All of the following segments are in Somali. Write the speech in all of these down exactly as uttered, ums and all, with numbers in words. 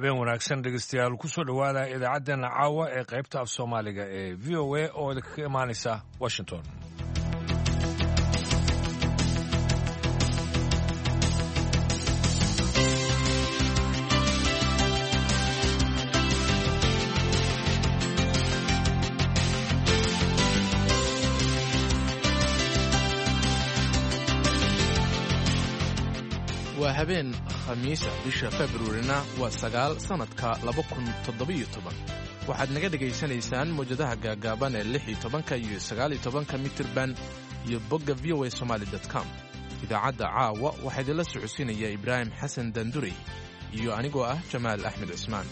habeen wanaagsan dhegeystayaal ku soo dhowaada idaacaddeenna caawa ee qaybta af soomaaliga ee v o a oo idinkaga imaanaysa washington. waa habeen khamiisa bisha februarina waa sagaal sannadka laba kun toddobiyo toban waxaad naga dhegaysanaysaan mawjadaha gaagaaban ee lix iyo tobanka iyo sagaal iyo tobanka mitirban iyo bogga v o a somaali dot com. idaacadda caawa waxaa idinla socodsiinaya ibraahim xasan dandurey iyo anigoo ah jamaal axmed cismaan.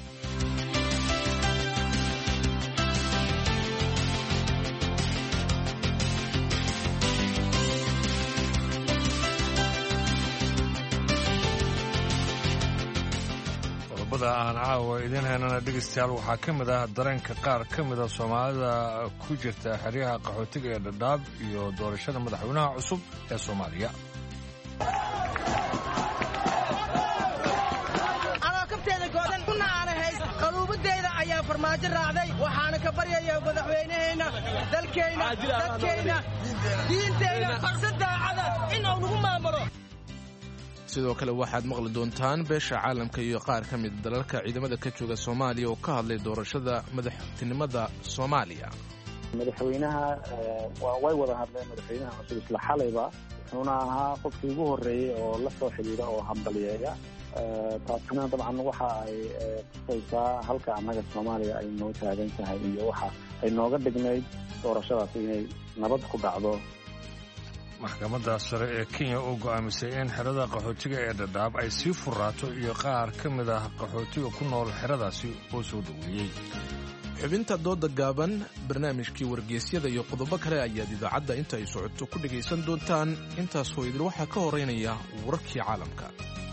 aan caawa idiin haynana dhegeystayaal waxaa ka mid ah dareenka qaar ka mida soomaalida ku jirta xeryaha qaxootiga ee dhadhaab iyo doorashada madaxweynaha cusub ee soomaaliya. anoo kabteeda goodan kuna aana hays qaluubadeyda ayaa farmaajo raacday waxaana ka baryaya madaxweynaheenna dalkeenna dadkeenna diinteenna si daacada in uu nagu maamulo. sidoo kale waxaad maqli doontaan beesha caalamka iyo qaar ka mid dalalka ciidamada ka jooga soomaaliya oo ka hadlay doorashada madaxtinimada soomaaliya. madaxweynaha way wada hadleen madaxweynaha cusub isla xalayba wuxuuna ahaa qofkii ugu horreeyey oo la soo xidhiidha oo hambaliyeeya. taasina dabcan waxa ay tusaysaa halka annaga soomaaliya ay noo taagan tahay iyo waxa ay nooga dhignayd doorashadaas inay nabad ku dhacdo. maxkamadda sare ee kenya oo go'aamisay in xerada qaxootiga ee dhadhaab ay sii furaato iyo qaar ka mid ah qaxootiga ku nool xeradaasi oo soo dhoweeyey. xubinta dooda gaaban, barnaamijkii wargeysyada iyo qodobo kale ayaad idaacadda inta ay socoto ku dhegaysan doontaan. intaasoo idil waxaa ka horeynaya wararkii caalamka.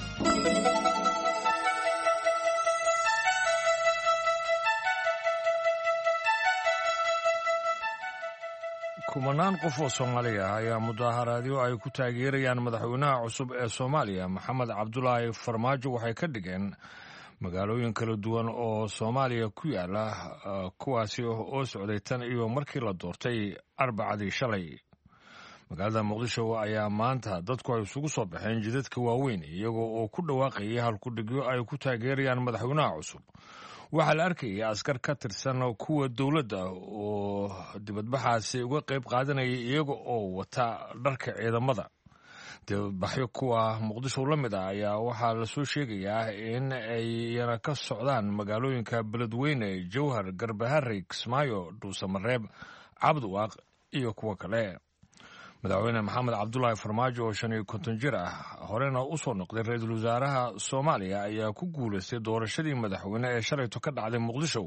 kumanaan qof oo soomaaliya ah ayaa mudaaharaadyo ay ku taageerayaan madaxweynaha cusub ee soomaaliya maxamed cabdulaahi farmaajo waxay ka dhigeen magaalooyin kala duwan oo soomaaliya ku yaala kuwaasi oo socday tan iyo markii la doortay arbacadii shalay. magaalada muqdisho ayaa maanta dadku ay isugu soo baxeen jidadka waaweyn iyagoo oo ku dhawaaqayay halkudhigyo ay ku taageerayaan madaxweynaha cusub. waxaa la arkayay askar ka tirsan kuwa dowladda oo dibadbaxaasi uga qayb qaadanayay iyaga oo wata dharka ciidamada. dibadbaxyo kuwa muqdisho la mid ah ayaa waxaa lasoo sheegayaa in ayna ka socdaan magaalooyinka beledweyne, jowhar, garbaharey, kismaayo, dhuusamareeb, cabdiwaaq iyo kuwo kale. madaxweyne maxamed cabdulaahi farmaajo oo shan iyo konton jir ah horena u soo noqday ra-iisul wasaaraha soomaaliya ayaa ku guulaystay doorashadii madaxweyne ee shalayto ka dhacday muqdisho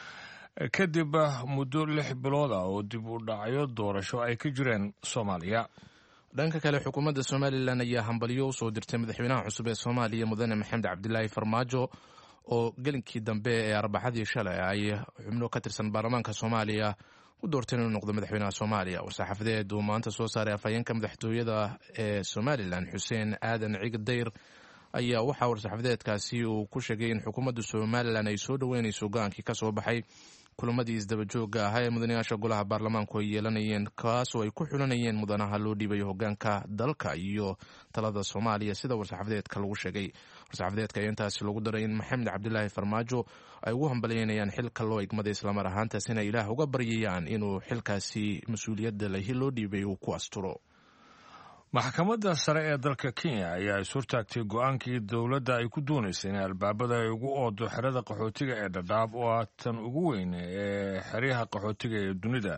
kadib muddo lix bilood ah oo dib u dhacyo doorasho ay ka jireen soomaaliya. dhanka kale xukuumadda somalilan ayaa hambalyo u soo dirtay madaxweynaha cusub ee soomaaliya mudane maxamed cabdilaahi farmaajo oo gelinkii dambe ee arbacadii shalay ay xubno ka tirsan baarlamaanka soomaaliya u doorteen inuu noqdo madaxweynaha soomaaliya. war-saxaafadeed uu maanta soo saaray afhayeenka madaxtooyada ee somalilan xuseen aadan ciga dayr ayaa waxaa war-saxaafadeedkaasi uu ku sheegay in xukuumadda somalilan ay soo dhoweynayso go-aankii ka soo baxay kulamadii isdabajooga ahaa ee mudanayaasha golaha baarlamaanku ay yeelanayeen kaasoo ay ku xulanayeen mudanaha loo dhiibayo hogaanka dalka iyo talada soomaaliya sida war-saxaafadeedka lagu sheegay. war-saxaafadeedka ayaa intaasi lagu daray in maxamed cabdilaahi farmaajo ay ugu hambalyeynayaan xilka loo igmaday islamar ahaantaasina ilaah uga baryayaan inuu xilkaasi mas-uuliyadda lahi loo dhiibay uu ku asturo. maxkamadda sare ee dalka kenya ayaa is hortaagtay go'aankii dowladda ay ku doonaysay in albaabada ay ugu oodo xerada qaxootiga ee dhadhaab oo ah tan ugu weyn ee xeryaha qaxootiga ee dunida.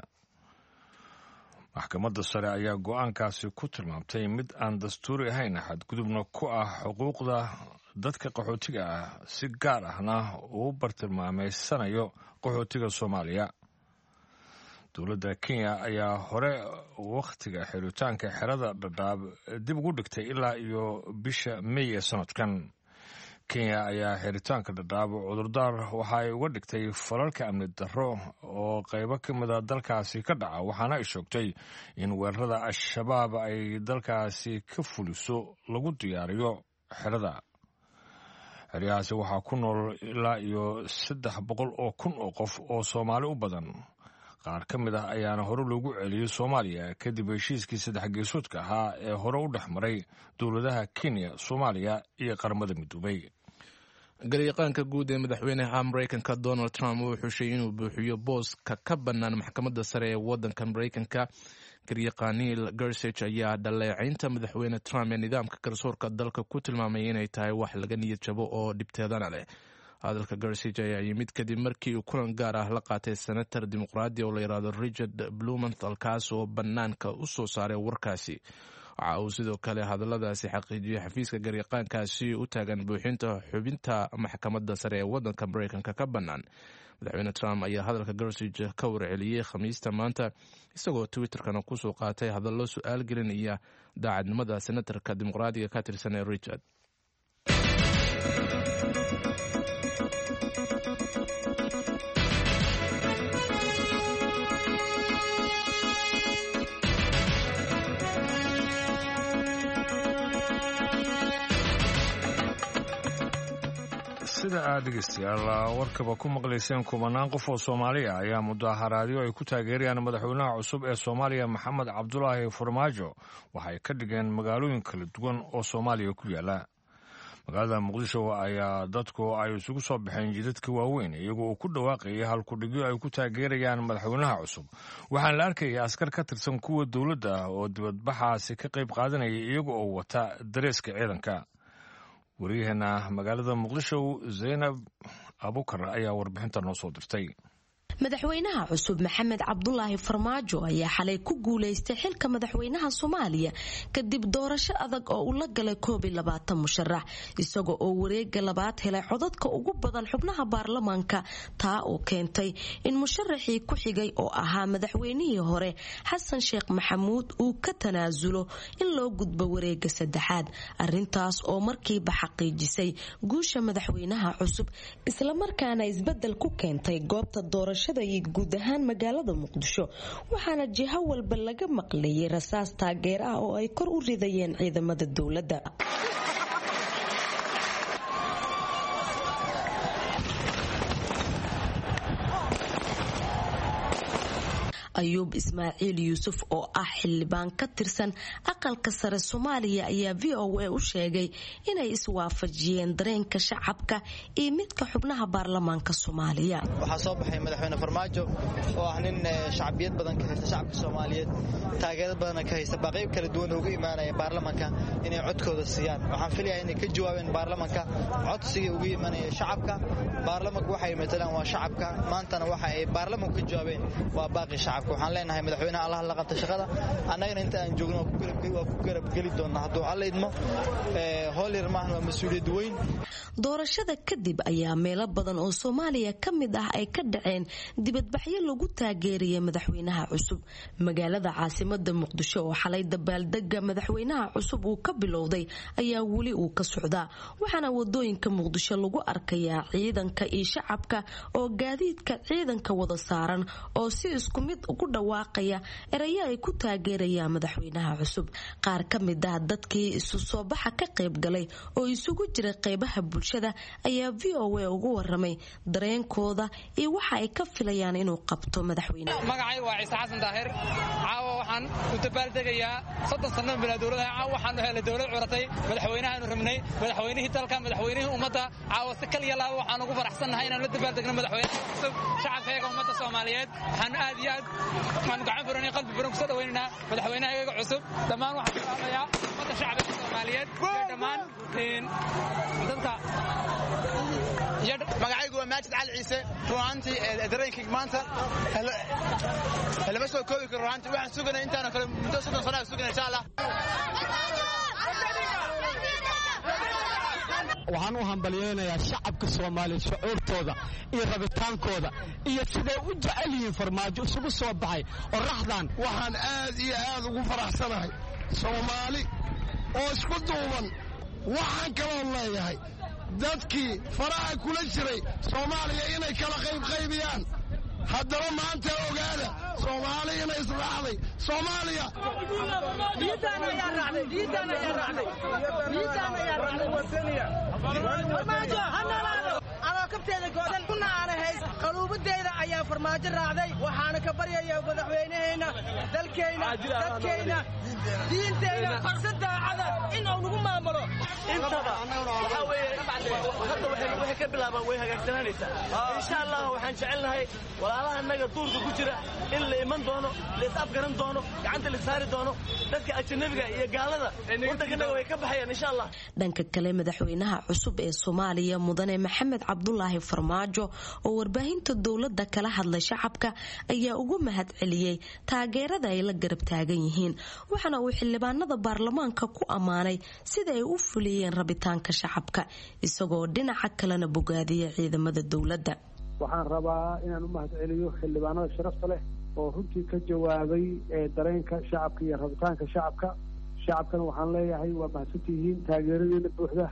maxkamadda sare ayaa go'aankaasi ku tilmaamtay mid aan dastuuri ahayn, xadgudubna ku ah xuquuqda dadka qaxootiga ah, si gaar ahna uu bartilmaameysanayo qaxootiga soomaaliya. dowladda kenya ayaa hore wakhtiga xiritaanka xerada dhadhaab dib ugu dhigtay ilaa iyo bisha mey ee sanadkan. kenya ayaa xiritaanka dhadhaab cudurdaar waxa ay uga dhigtay falalka amni darro oo qaybo ka mida dalkaasi ka dhaca, waxaana ay sheegtay in weerarada al-shabaab ay dalkaasi ka fuliso lagu diyaariyo xerada. xeryahaasi waxaa ku nool ilaa iyo saddex boqol oo kun oo qof oo soomaali u badan. qaar ka mid ah ayaana hore loogu celiyey soomaaliya kadib heshiiskii saddex geesoodka ahaa ee hore u dhex maray dowladaha Kenya, Soomaaliya iyo qaramada midoobay. garyaqaanka guud ee madaxweynaha Mareykanka Donald Trump uu xushay inuu buuxiyo booska ka bannaan maxkamadda sare ee waddanka Mareykanka. garyaqaan Neil Gorsuch ayaa dhaleecaynta madaxweyne Trump ee nidaamka garsoorka dalka ku tilmaamay inay tahay wax laga niyad jabo oo dhibteedana leh. hadalka Gorsuch ayaa yimid kadib markii uu kulan gaar ah la qaatay senator dimuqraadi oo la yiraahdo Richard Blumenthal kaas oo bannaanka u soo saaray warkaasi. waxa uu sidoo kale hadalladaasi xaqiijiyay xafiiska garyaqaankaasi u taagan buuxinta xubinta maxkamadda sare ee waddanka Mareykanka ka bannaan. madaxweyne Trump ayaa hadalka Gorsuch ka warceliyey Khamiista maanta isagoo Twitterkana ku soo qaatay hadallo su'aal gelinaya daacadnimada senatorka dimuqraadiga ka tirsan ee Richard. sida aad dhegeystayaal warkaba ku maqlayseen kumanaan qof oo Soomaali ah ayaa mudaharaadyo ay ku taageerayaan madaxweynaha cusub ee Soomaaliya Maxamed Cabdulaahi Farmaajo waxay ka dhigeen magaalooyin kala duwan oo Soomaaliya ku yaala. magaalada Muqdisho ayaa dadku ay isugu soo baxeen jidadka waaweyn iyagoo ku dhawaaqayay halkudhigyo ay ku taageerayaan madaxweynaha cusub. waxaan la arkayay askar ka tirsan kuwa dowladda ah oo dibadbaxaasi ka qayb qaadanaya iyagoo oo wata dareeska ciidanka. wariyahana magaalada Muqdisho Zainab Abukar ayaa warbixinta noo soo dirtay. madaxweynaha cusub Maxamed Cabdulaahi Farmaajo ayaa xalay ku guuleystay xilka madaxweynaha Soomaaliya kadib doorasho adag oo uu la galay koob iyo labaatan musharax isagoo oo wareegga labaad helay codadka ugu badan xubnaha baarlamaanka taa oo keentay in musharaxii ku xigay oo ahaa madaxweynihii hore Xasan Sheekh Maxamuud uu ka tanaasulo in loo gudbo wareegga saddexaad arrintaas oo markiiba xaqiijisay guusha madaxweynaha cusub isla markaana isbedel ku keentay goobta doorasho guud ahaan magaalada Muqdisho waxaana jiha walba laga maqlayay rasaas taageer ah oo ay kor u ridayeen ciidamada dowladda. Ayuub Ismaaciil Yuusuf oo ah xildhibaan ka tirsan aqalka sare Soomaaliya ayaa V O A u sheegay inay iswaafajiyeen dareenka shacabka iyo midka xubnaha baarlamaanka Soomaaliya. waxaa soo baxay madaxweyne Farmaajo oo ah nin shacbiyad badan ka haysta shacabka Soomaaliyeed taageero badan ka haysta baqayb kala duwan ugu imaanaya baarlamaanka inay codkooda siiyaan. waxaan filayaa inay ka jawaabeen baarlamaanka codsiga ugu imaanaya shacabka. baarlamaanku waxay matalaan waa shacabka maantana waxa ay baarlamaanku ka jawaabeen waa baaqi shacabka. waxaan leenahay madaxweynaha Allah la qabta shaqada annagana inta aan joogno waa ku garab geli doonaa hadduu alla idmo hool yar maahan waa mas'uuliyad weyn. doorashada kadib ayaa meelo badan oo Soomaaliya ka mid ah ay ka dhaceen dibadbaxyo lagu taageerayay madaxweynaha cusub. magaalada caasimada Muqdisho oo xalay dabaaldega madaxweynaha cusub uu ka bilowday ayaa weli uu ka socdaa waxaana wadooyinka Muqdisho lagu arkayaa ciidanka iyo shacabka oo gaadiidka ciidanka wada saaran oo si isku mid ugu dhawaaqaya erayo ay ku taageerayaan madaxweynaha cusub. qaar ka mid ah dadkii isu soo baxa ka qayb galay oo isugu jira qaybaha bulshada ayaa V O A ugu waramay dareenkooda iyo waxa ay ka filayaan inuu qabto madaxweynaha. magacay waa Ciise Xasan Daahir. caawa waxaan u tabaaldegayaa soddon sano bilaa dowladda caawa waxaan helay dowlad curatay madaxweynaha inuu rabnay madaxweynihii dalka madaxweynihii ummadda caawa si kaliya laaba waxaan ugu faraxsanahay inaan la dabaaldegno madaxweynaha cusub shacabkayga ummadda Soomaaliyeed. waxaan aad iyo aad waxaan gacan furanay qalbi furan ku soo dhaweynaa madaxweynaha cusub. dhammaan waxaan salaamayaa ummadda shacabka Soomaaliyeed iyo dhammaan dadka magacaygu waa Maajid Cali Ciise. ruuxantii dareenkayga maanta lama soo koobi karo. ruuxantii waxaan suganay intaan kale muddo soddon sano aan suganay insha Allah. waxaan u hambalyeeynaya shacabka Soomaaliyeed shucuurtooda iyo rabitaankooda iyo siday u jecel yihiin Farmaajo isugu soo baxay oo raxdan. waxaan aad iyo aad ugu faraxsanahay Soomaali oo isku duuban. waxaan kaloo leeyahay dadkii faraha kula jiray Soomaaliya inay kala qayb qaybiyaan haddaba maanta ogaada soomaaliya inay israacday soomaaliya anoo kabteeda goodan kuna aana hays qaluubadeyda ayaa farmaajo raacday waxaana ka baryaya madaxweynehayna dalkayna dadkayna diintayna si daacada in uu nagu maamulo intaba waxaa weeye hadda waxay ka bilaabaan way hagaagsananaysaa insha allah waxaan jecelnahay walaalaha annaga duurka ku jira in la iman doono la is afgaran doono gacanta la saari doono dadka ajanabiga iyo gaalada waddankanaga way ka baxayaan insha allah. dhanka kale madaxweynaha cusub ee Soomaaliya mudane Maxamed Cabdullaahi Farmaajo oo warbaahinta dowladda kala hadlay shacabka ayaa ugu mahad celiyay taageerada ay la garab taagan yihiin waxaana uu xildhibaanada baarlamaanka ku amaanay sida ay u fuliyeen rabitaanka shacabka isagoo dhinaca kalena bogaadiyay ciidamada dowladda. waxaan rabaa inaan u mahad celiyo xildhibaanada sharafta leh oo runtii ka jawaabay dareenka shacabka iyo rabitaanka shacabka shacabkana waxaan leeyahay waa mahadsantihiin taageeradeena buuxda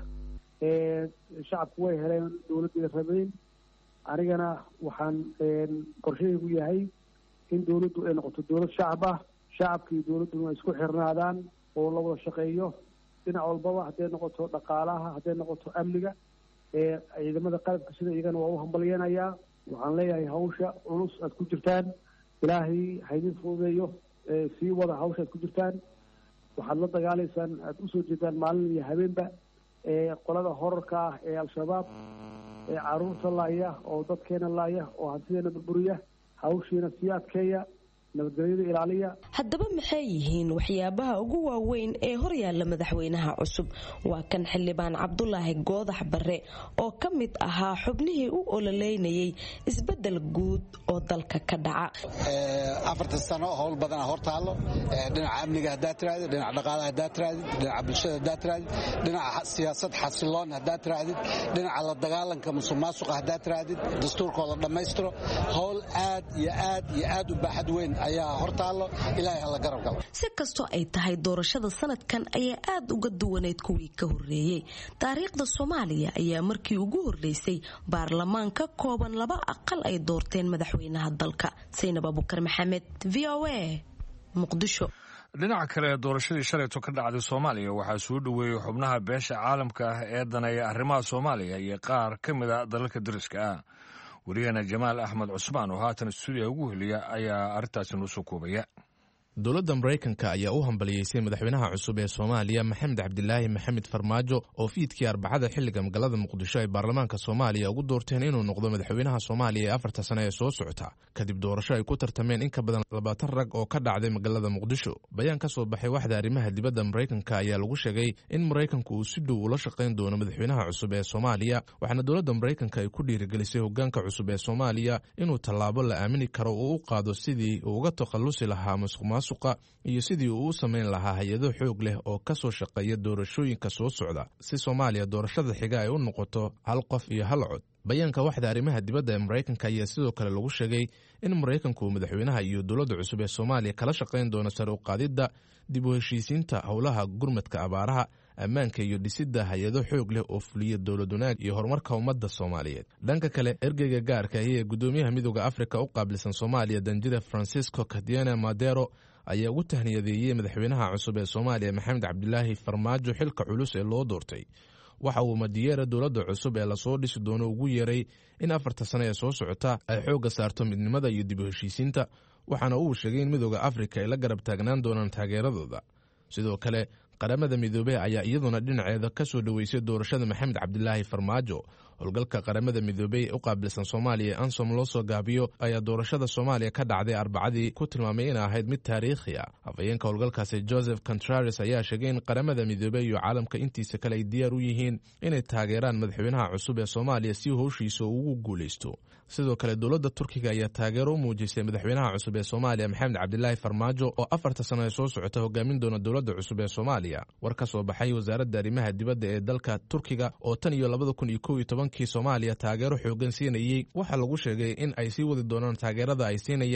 ee shacabku way heleen dowladda rabeyn anigana waxaan qorshahaygu yahay in dowladdu ay noqoto dowlad shacab ah shacabka iyo dowladduna ay isku xirnaadaan oo la wada shaqeeyo dhinac walbaba hadday noqoto dhaqaalaha hadday noqoto amniga ee ciidamada qalabka sida iyagana waa u hambalyeenayaa waxaan leeyahay hawsha culus aad ku jirtaan ilaahay haydin fududeeyo sii wada hawsha aad ku jirtaan waxaad la dagaalaysaan aad usoo jeedaan maalin iyo habeenba ee qolada horarka ah ee al-shabaab ee caruurta laaya oo dadkeena laaya oo hantideena burburiya hawshiina sii adkeeya nabadgelyada ilaaliya. haddaba maxay yihiin waxyaabaha ugu waaweyn ee horyaalla madaxweynaha cusub waa kan xildhibaan Cabdulaahi Goodax Barre oo ka mid ahaa xubnihii u ololeynayay isbedel guud oo dalka ka dhaca afartan sano howl badan hortaalo dhinaca amniga hadaa tiraadid dhinaca dhaqaalaha hadaa tiraadid dhinaca bulshada hadaa tiraadid dhinaca siyaasad xasiloon hadaa tiraadid dhinaca la dagaalanka musuqmaasuqa hadaa tiraadid dastuurkooda la dhammaystiro howl aad iyo aad iyo aad u baaxad weyn ayaa hortaalo ilaahay hala garab galo. si kastoo ay tahay doorashada sanadkan ayaa aad uga duwaneyd kuwii ka horeeyay taariikhda Soomaaliya ayaa markii ugu horeysay baarlamaan ka kooban laba aqal ay doorteen madaxweynaha dalka. Saynab Abubakar Maxamed, V O A, Muqdisho. dhinaca kale doorashadii shalayto ka dhacday Soomaaliya waxaa soo dhaweeyay xubnaha beesha caalamka ah ee danaya arrimaha Soomaaliya iyo qaar ka mid ah dalalka dariska ah. wariyana Jamaal Axmed Cusmaan oo haatan stuudiga ugu heliya ayaa arintaasi noo soo koobaya. dowladda Mareykanka ayaa u hambaliyeysay madaxweynaha cusub ee Soomaaliya Maxamed Cabdilaahi Maxamed Farmaajo oo fiidkii Arbacada xilliga magaalada Muqdisho ay baarlamaanka Soomaaliya ugu doorteen inuu noqdo madaxweynaha Soomaaliya ee afarta sano ee soo socota kadib doorasho ay ku tartameen in ka badan labaatan rag oo ka dhacday magaalada Muqdisho. bayaan ka soo baxay waxda arrimaha dibadda Mareykanka ayaa lagu sheegay in Mareykanku uu si dhow ula shaqeyn doono madaxweynaha cusub ee Soomaaliya waxaana dowladda Mareykanka ay ku dhiirigelisay hoggaanka cusub ee Soomaaliya inuu tallaabo la aamini karo oo u qaado sidii uu uga takhalusi lahaa musuqmaasuqa iyo sidii uu u samayn lahaa hay'ado xoog leh oo ka soo shaqeeya doorashooyinka soo socda si Soomaaliya doorashada xiga ay u noqoto hal qof iyo hal cod. bayaanka waxda arrimaha dibadda ee Mareykanka ayaa sidoo kale lagu sheegay in Mareykanku madaxweynaha iyo dowladda cusub ee Soomaaliya kala shaqeyn doono sare u qaadidda dib u heshiisiinta howlaha gurmadka abaaraha ammaanka iyo dhisidda hay'ado xoog leh oo fuliya dowlad wanaag iyo horumarka ummadda Soomaaliyeed. dhanka kale ergeyga gaarka ah ee gudoomiyaha midowga Afrika u qaabilsan Soomaaliya Danjire Francisco Cadiana Madero ayaa ugu tahniyadeeyay madaxweynaha cusub ee Soomaaliya Maxamed Cabdilaahi Farmaajo xilka culus ee loo doortay. waxa uu Madero dowladda cusub ee la soo dhisi doono ugu yeeray in afarta sano ee soo socota ay xoogga saarto midnimada iyo dib u heshiisiinta waxaana uu sheegay in midowga Afrika ay la garab taagnaan doonaan taageeradooda. sidoo kale qaramada midoobay ayaa iyaduna dhinaceeda ka soo dhaweysay doorashada Maxamed Cabdilaahi Farmaajo. howlgalka qaramada midoobay u qaabilsan Soomaaliya Ansom loo soo gaabiyo ayaa doorashada Soomaaliya ka dhacday Arbacadii ku tilmaamay in ahayd mid taariikhi ah. afayeenka howlgalkaasi Joseph Contreras ayaa sheegay in qaramada midoobay iyo caalamka intiisa kale ay diyaar u yihiin inay taageeraan madaxweynaha cusub ee Soomaaliya si howshiisa ugu guuleysto. sidoo kale dowladda Turkiga ayaa taageero u muujisay madaxweynaha cusub ee Soomaaliya Maxamed Cabdilaahi Farmaajo oo afarta sano ee soo socota hogaamin doona dowladda cusub ee Soomaaliya. war ka soo baxay wasaaradda arrimaha dibadda ee dalka Turkiga oo tan iyo labada kun iyo kow iyo tobankii Soomaaliya taageero xoogan siinayay waxaa lagu sheegay in ay sii wadi doonaan taageerada ay siinayaan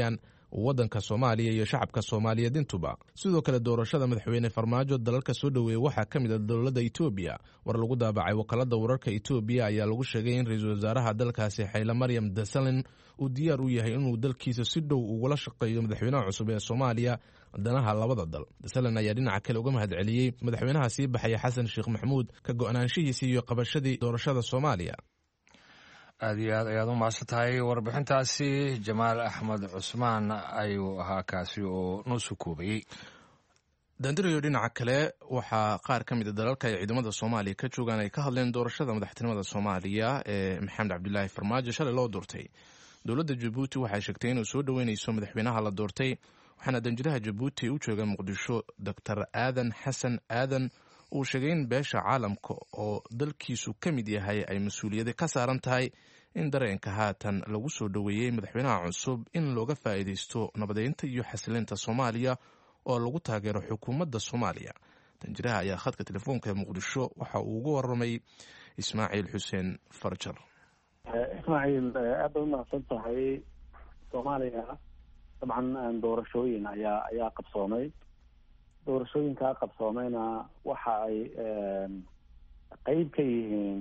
waddanka soomaaliya iyo shacabka soomaaliyeed intuba. sidoo kale doorashada madaxweyne farmaajo dalalka soo dhoweeyey waxaa ka mid a dowladda etoobiya. war lagu daabacay wakaalada wararka etoobiya ayaa lagu sheegay in ra-iisul wasaaraha dalkaasi xayle maryam desalegn uu diyaar u yahay inuu dalkiisa si dhow ugula shaqeeyo madaxweynaha cusub ee soomaaliya danaha labada dal. desalegn ayaa dhinaca kale uga mahad celiyey madaxweynaha sii baxaya xasan sheekh maxamuud ka go-naanshihiisii iyo qabashadii doorashada soomaaliya. aad iyo aad ayaad u mahadsan tahay warbixintaasi. jamaal axmed cusmaan ayuu ahaa kaasi oo noo soo koobayey. dandirayo dhinaca kale waxaa qaar ka mid a dalalka ay ciidamada soomaaliya ka joogaan ay ka hadleen doorashada madaxtinimada soomaaliya ee maxamed cabdilaahi farmaajo shalay loo doortay. dowladda jabuuti waxay sheegtay inuu soo dhoweynayso madaxweynaha la doortay, waxaana danjiraha jabuuti u jooga muqdisho doctor aadan xasan aadan uu sheegay in beesha caalamka oo dalkiisu ka mid yahay ay mas-uuliyada ka saaran tahay in dareenka haatan lagu soo dhoweeyey madaxweynaha cusub in looga faa'iidaysto nabadeynta iyo xasilinta soomaaliya oo lagu taageero xukuumadda soomaaliya. danjiraha ayaa khadka telefoonka muqdisho waxa uu uga waramay ismaaciil xuseen farjar. ismaaciil aad bay u mahadsan tahay. soomaaliya dabcan doorashooyin ayaa ayaa qabsoomay. doorashooyinkaa qabsoomayna waxa ay qeyb ka yihiin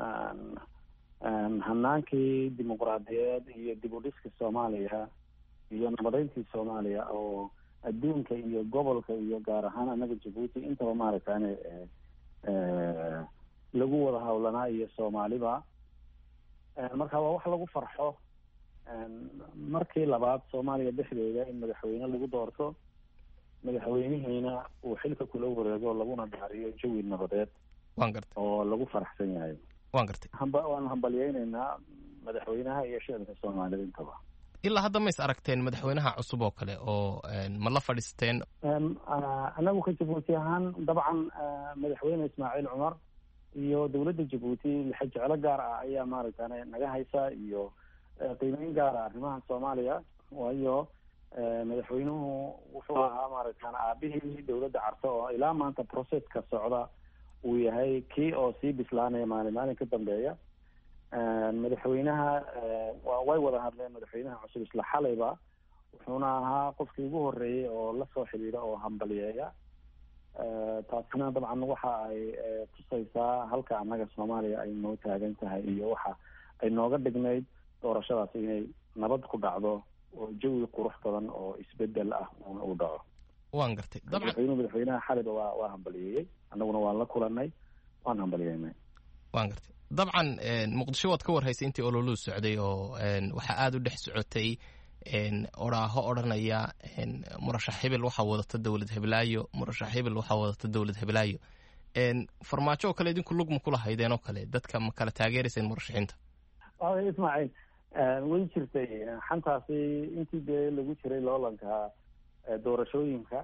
hanaankii dimuqraadiyeed iyo dib u dhiskii soomaaliya iyo nabadeyntii soomaaliya oo adduunka iyo gobolka iyo gaar ahaan anaga jabuuti intaba maaragtane lagu wada hawlanaa iyo soomaaliba. marka waa wax lagu farxo. markii labaad soomaaliya dhexdeeda in madaxweyne lagu doorto, madaxweynihiina uu xilka kula wareego laguna dhaariyo jawi nabadeed waan gartay oo lagu faraxsan yahay. waan gartay hamba waan hambalyeynaynaa madaxweynaha iyo shacabka Soomaaliyeed intaba. ilaa hadda ma is aragteen madaxweynaha cusub oo kale oo ma la fadhiisteen? anagu ka Jabuuti ahaan dabcan madaxweyne Ismaaciil Cumar iyo dowladda Jabuuti jecelo gaar ah ayaa maaragtay naga haysa iyo qiimeyn gaar ah arrimaha Soomaaliya. waayo madaxweynuhu wuxuu ahaa maaragtay aabihii dowladda Carso oo ilaa maanta processka socda uu yahay kii oo sii bislaanaya maalin maalin ka dambeeya. madaxweynaha way wada hadleen madaxweynaha cusub isla xalayba, wuxuuna ahaa qofkii ugu horeeyey oo la soo xiriira oo hambaliyeeya. taasina dabcan waxa ay tusaysaa halka annaga Soomaaliya ay noo taagan tahay iyo waxa ay nooga dhignayd doorashadaas inay nabad ku dhacdo oo jawi qurux badan oo isbedel ah uu dhaco. waan gartay dabcan madaxweynaha xalayba waa waa hambaliyeeyey, annaguna waan la kulanay, waan hambaliyeynay. waan gartay dabcan muqdisho waad ka warhaysay intii ololuu socday oo waxaa aada u dhex socotay oraaho odhanaya murashax hebel waxaa wadata dowlad heblaayo, murashax hebel waxaa wadata dowlad heblaayo. farmaajo oo kale idinku lugma kula haydeen oo kale dadka ma kala taageerayseen murashaxiinta? ismaaciil way jirtay xantaasi intii dee lagu jiray loolanka doorashooyinka.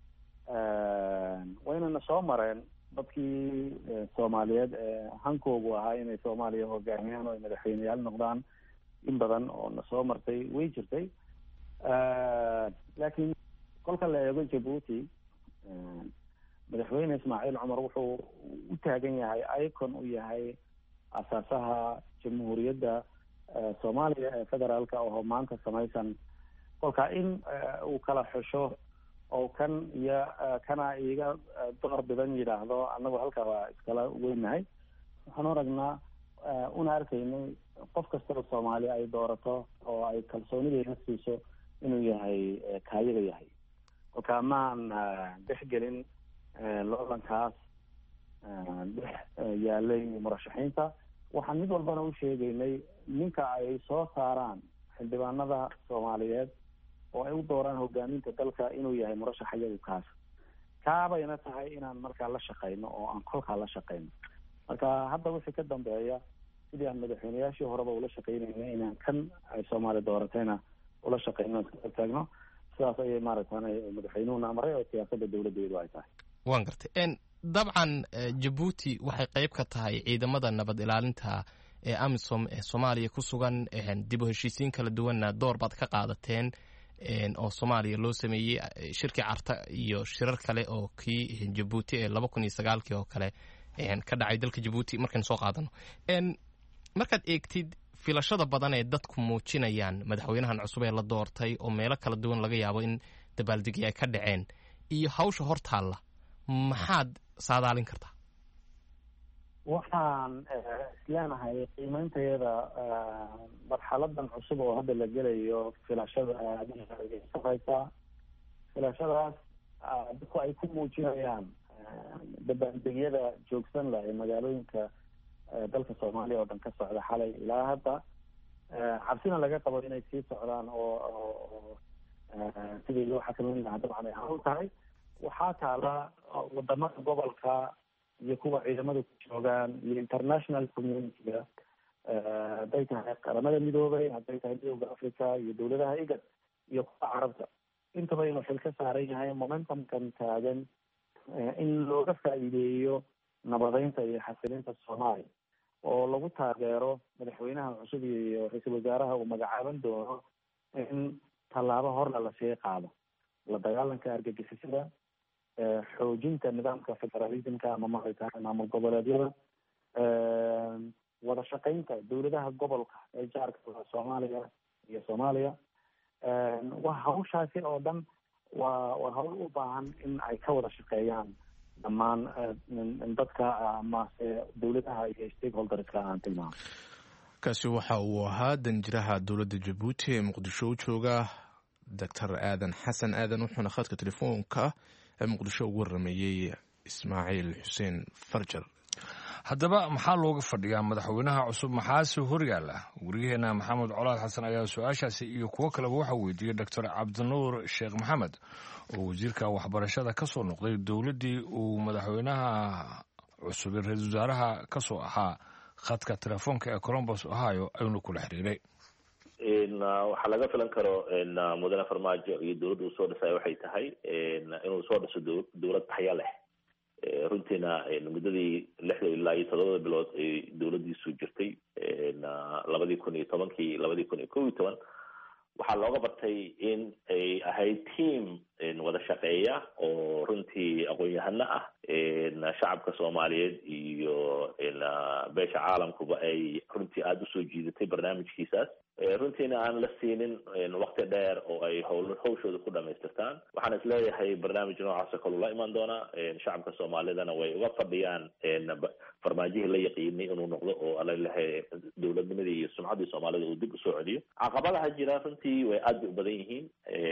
waynana soo mareen dadkii Soomaaliyeed ee hankoogu ahaa inay Soomaaliya hogaamiyaan oo ay madaxweyneyaal noqdaan in badan oo na soo martay way jirtay. laakiin kolka la eego Jabuuti, madaxweyne Ismaaciil Cumar wuxuu u taagan yahay icon u yahay asaasaha jamhuuriyadda Soomaaliya ee federaalka oo maanta samaysan. kolka in uu kala xusho oo kan iyo kana iga door bidan yidhaahdo annagu halkaa waa iskala weynahay. waxaan aragnaa una arkaynay qof kastaba Soomaaliya ay doorato oo ay kalsoonideeda siiso inuu yahay kaayada yahay. kolka maan dhexgelin loolankaas dhex yaalay murashaxiinta. waxaan mid walbana u sheegaynay ninka ay soo saaraan xildhibaanada Soomaaliyeed oo ay u dooraan hogaaminta dalka inuu yahay murashax iyagu kaas. kaabayna tahay inaan markaa la shaqeyno oo aan kolkaa la shaqeyno. marka hadda wixii ka dambeeya sidii aan madaxweyneyaashii horeba ula shaqeynayna inaan kan ay Soomaali dooratayna ula shaqeyno iska taagno. sidaas ayay maaragtay madaxweynuhuna amray oo siyaasadda dowladdeedu ay tahay. waan gartay dabcan Jabuuti waxay qayb ka tahay ciidamada nabad ilaalinta ee AMISOM ee Soomaaliya ku sugan. dib u heshiisiin kala duwanna door baad ka qaadateen oo Soomaaliya loo sameeyey shirkii Carta iyo shirar kale oo kii Jabuuti ee laba kun iyo sagaalkii oo kale ka dhacay dalka Jabuuti. markaan soo qaadano markaad eegtid filashada badan ee dadku muujinayaan madaxweynahan cusub ee la doortay oo meelo kala duwan laga yaabo in dabaaldegyo ay ka dhaceen iyo hawsha hortaalla maxaad saadaalin kartaa? waxaan isleenahay qiimeyntayada marxaladan cusub oo hadda la gelayo filashada aadasareysaa filashadaas dadku ay ku muujinayaan dabaaldegyada joogsan leh ee magaalooyinka dalka soomaaliya oo dhan ka socda xalay ilaa hadda cabsina laga qabo inay sii socdaan oo sidii loo xakameyn lahaa dabcan ay hawl tahay. waxaa taala wadamada gobolka iyo kuwa ciidamada ku joogaan iyo international community-ga hadday tahay qaramada midoobay, hadday tahay midooda africa iyo dawladaha igad iyo kuwa carabta, intaba inuu xil ka saaran yahay momentumkan taagan in looga faa'iideeyo nabadeynta iyo xasilinta soomaaliya oo lagu taageero madaxweynaha cusub iyo ra-iisul wasaaraha uu magacaaban doono in tallaabo horna lasii qaado, la dagaalanka argagixisada, xoojinta nidaamka federalismka ama maaragtay maamul goboleedyada, wada shaqeynta dawladaha gobolka ee jaarka soomaaliya iyo soomaaliya. wa hawshaasi oo dhan waa waa hawl u baahan in ay ka wada shaqeeyaan dhammaan dadka amase dawladaha iyo stakeholderska aan tilmaamo. kaasi waxa uu ahaa danjiraha dowladda jabuuti ee muqdisho u jooga doctor aadan xasan aadan, wuxuuna khadka telefoonka ee muqdisho ugu warameeyey ismaaciil xuseen farjar. haddaba maxaa looga fadhiyaa madaxweynaha cusub, maxaase horyaala? wariyaheena maxamed colaad xasan ayaa su-aashaasi iyo kuwo kaleba waxa weydiiyey doctor cabdinuur sheekh maxamed oo wasiirka waxbarashada ka soo noqday dowladdii uu madaxweynaha cusub ee ra-iisul wasaaraha ka soo ahaa. khadka telefoonka ee colombos ohio ayuuna kula xiriiray. waxaa laga filan karo mudane farmaajo iyo dowladda uu soo dhisay waxay tahay inuu soo dhiso dowlad taxya leh. runtiina muddadii lixda ilaa iyo todobada bilood ay dowladdiisu jirtay labadii kun iyo tobankii labadii kun iyo kow iyo toban waxaa looga bartay in ay ahayd team wada shaqeeya oo runtii aqoon-yahano ah. shacabka soomaaliyeed iyo beesha caalamkuba ay runtii aada usoo jiidatay barnaamijkiisaas. runtiina aan la siinin wakti dheer oo ay hawl hawshooda ku dhamaystirtaan. waxaan isleeyahay barnaamij noocaas oo kale la iman doona. shacabka soomaalidana way uga fadhiyaan farmaajihii la yaqiinay inuu noqdo oo alalahay dowladnimadii iyo sumcaddii soomaalida uu dib usoo celiyo. caqabadaha jira runtii way aad bay u badan yihiin.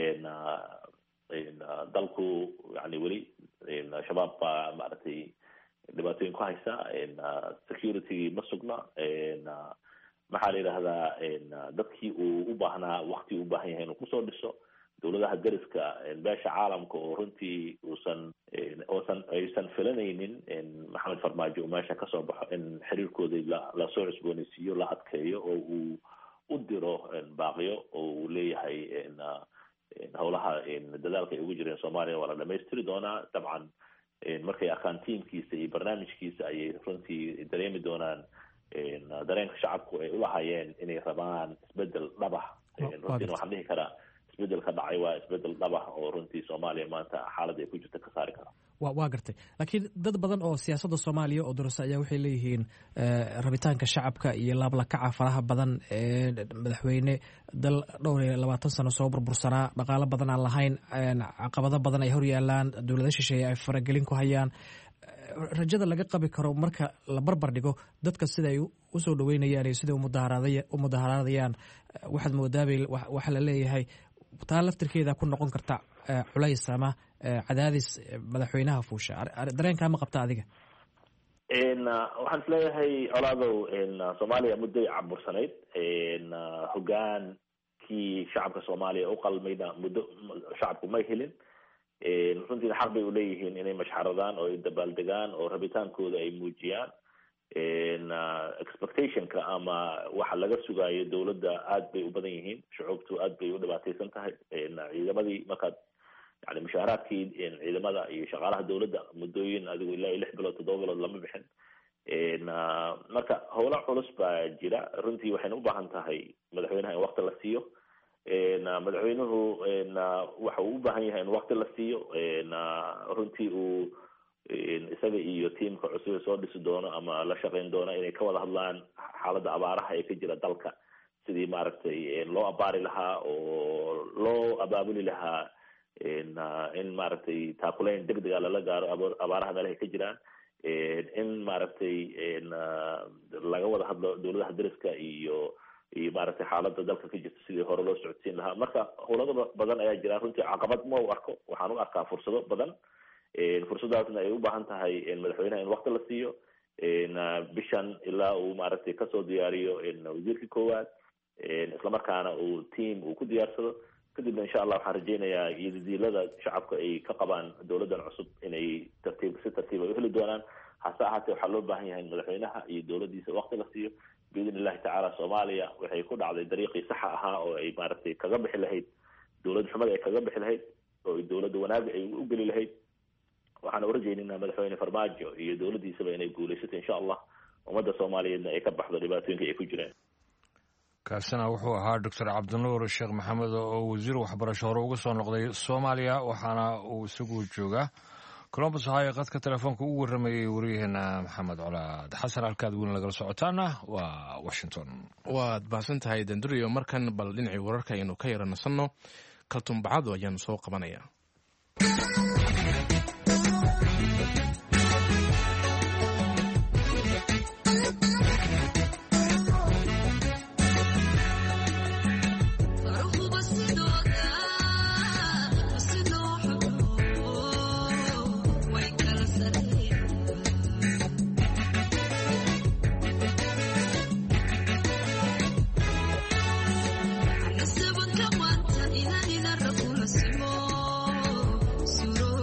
dalku yani weli shabaab baa maaragtay dhibaatooyin ku haysa. security ma sugna. maxaa la yidhahdaa dadkii uu u baahnaa wakti u baahan yahay inuu kusoo dhiso. dowladaha dariska beesha caalamka oo runtii uusan oosan aysan filanaynin maxamed farmaajo uu meesha kasoo baxo in xiriirkoodii la lasoo cusboonaysiiyo, la adkeeyo oo uu u diro baaqiyo oo uu leeyahay howlaha dadaalka ay ugu jireen soomaaliya waa la dhamaystiri doonaa. dabcan markay arkaan tiimkiisa iyo barnaamijkiisa ayay runtii dareemi doonaan dareenka shacabku ay ulahayeen inay rabaan isbedel dhabah. runtiina waxaan dhihi karaa isbedel ka dhacay waa isbedel dhabah oo runtii soomaaliya maanta xaaladda ay ku jirta ka saari kara. wa waa gartay, laakiin dad badan oo siyaasadda soomaaliya oo durasa ayaa waxay leeyihiin rabitaanka shacabka iyo laablakaca faraha badan ee madaxweyne dal dhowr iyo labaatan sano soo burbursanaa, dhaqaalo badan aan lahayn, caqabado badan ay hor yaalaan, dowlado shisheeye ay faragelin ku hayaan. rajada laga qabi karo marka la barbar dhigo dadka sida ay usoo dhaweynayaan iyo sida u mudaharaadayaan, waxaad moodaabay waxaa la leeyahay taa laftirkeeda ku noqon karta culays ama cadaadis madaxweynaha fuusha. dareenkaa ma qabta adiga? waxaan isleeyahay colaadow soomaaliya mudday cabursanayd. hogaankii shacabka soomaaliya u qalmayna muddo shacabku may helin. runtiina xaq bay uleeyihiin inay mashxaradaan oo ay dabaaldegaan oo rabitaankooda ay muujiyaan. expectationka ama waxa laga sugaayo dowladda aad bay u badan yihiin. shucuubtu aad bay u dhibaataysan tahay. ciidamadii markaad yani mushaaharaadkii ciidamada iyo shaqaalaha dowladda muddooyin adigu ilaa iyo lix bilood toddoba bilood lama bixin. marka howlo culus baa jira. runtii waxayna u baahan tahay madaxweynaha in wakti la siiyo. madaxweynuhu waxa uu u baahan yahay in wakti la siiyo. runtii uu isaga iyo tiimka cusub ee soo dhisi doono ama la shaqayn doono inay ka wada hadlaan xaaladda abaaraha ee ka jira dalka sidii maaragtay loo abaari lahaa oo loo abaabuli lahaa in maaragtay taakulayn degdega lala gaaro abaaraha meelahay ka jiraan in maaragtay laga wada hadlo dowladaha dariska iyo iyo maaragtay xaaladda dalka ka jirta sidii hore loo socodsiin lahaa marka howlado badan ayaa jira runtii caqabad ma u arko waxaan u arkaa fursado badan fursadaasna ay u baahan tahay madaxweynaha in wakti la siiyo bishan ilaa uu maaragtay kasoo diyaariyo wasiirkii koowaad islamarkaana uu team uu ku diyaarsado kadibna insha allah waxaan rajaynayaa iyodiilada shacabka ay ka qabaan dowladan cusub inay tartiib si tartiib ay u heli doonaan hase ahaatee waxaa loo baahan yahay in madaxweynaha iyo dowladiisa wakti la siiyo biidn illahi tacaala soomaaliya waxay ku dhacday dariiqii saxa ahaa oo ay maaragtay kaga bixi lahayd dowlad xumada ay kaga bixi lahayd oo dowladda wanaaga ay u geli lahayd waxaan urajaynaynaa madaxweyne farmaajo iyo dowladiisaba inay guulaysato insha allah ummadda soomaaliyeedna ay ka baxdo dhibaatooyinka ay ku jireen kaasina wuxuu ahaa doctor cabdinuur sheekh maxamed oo wasiir waxbarasho hore uga soo noqday soomaaliya waxaana uu isagu joogaa colombus ohio qadka telefoonka ugu warramayey waryaheena maxamed colaad xasan halkaad weyn lagala socotaana waa washington. waad mahadsan tahay danduriyo markan bal dhinacii wararka aynu ka yara nasanno kaltumbacado ayaanu soo qabanayaa. Come on, tell me that you're not a fool, Simo.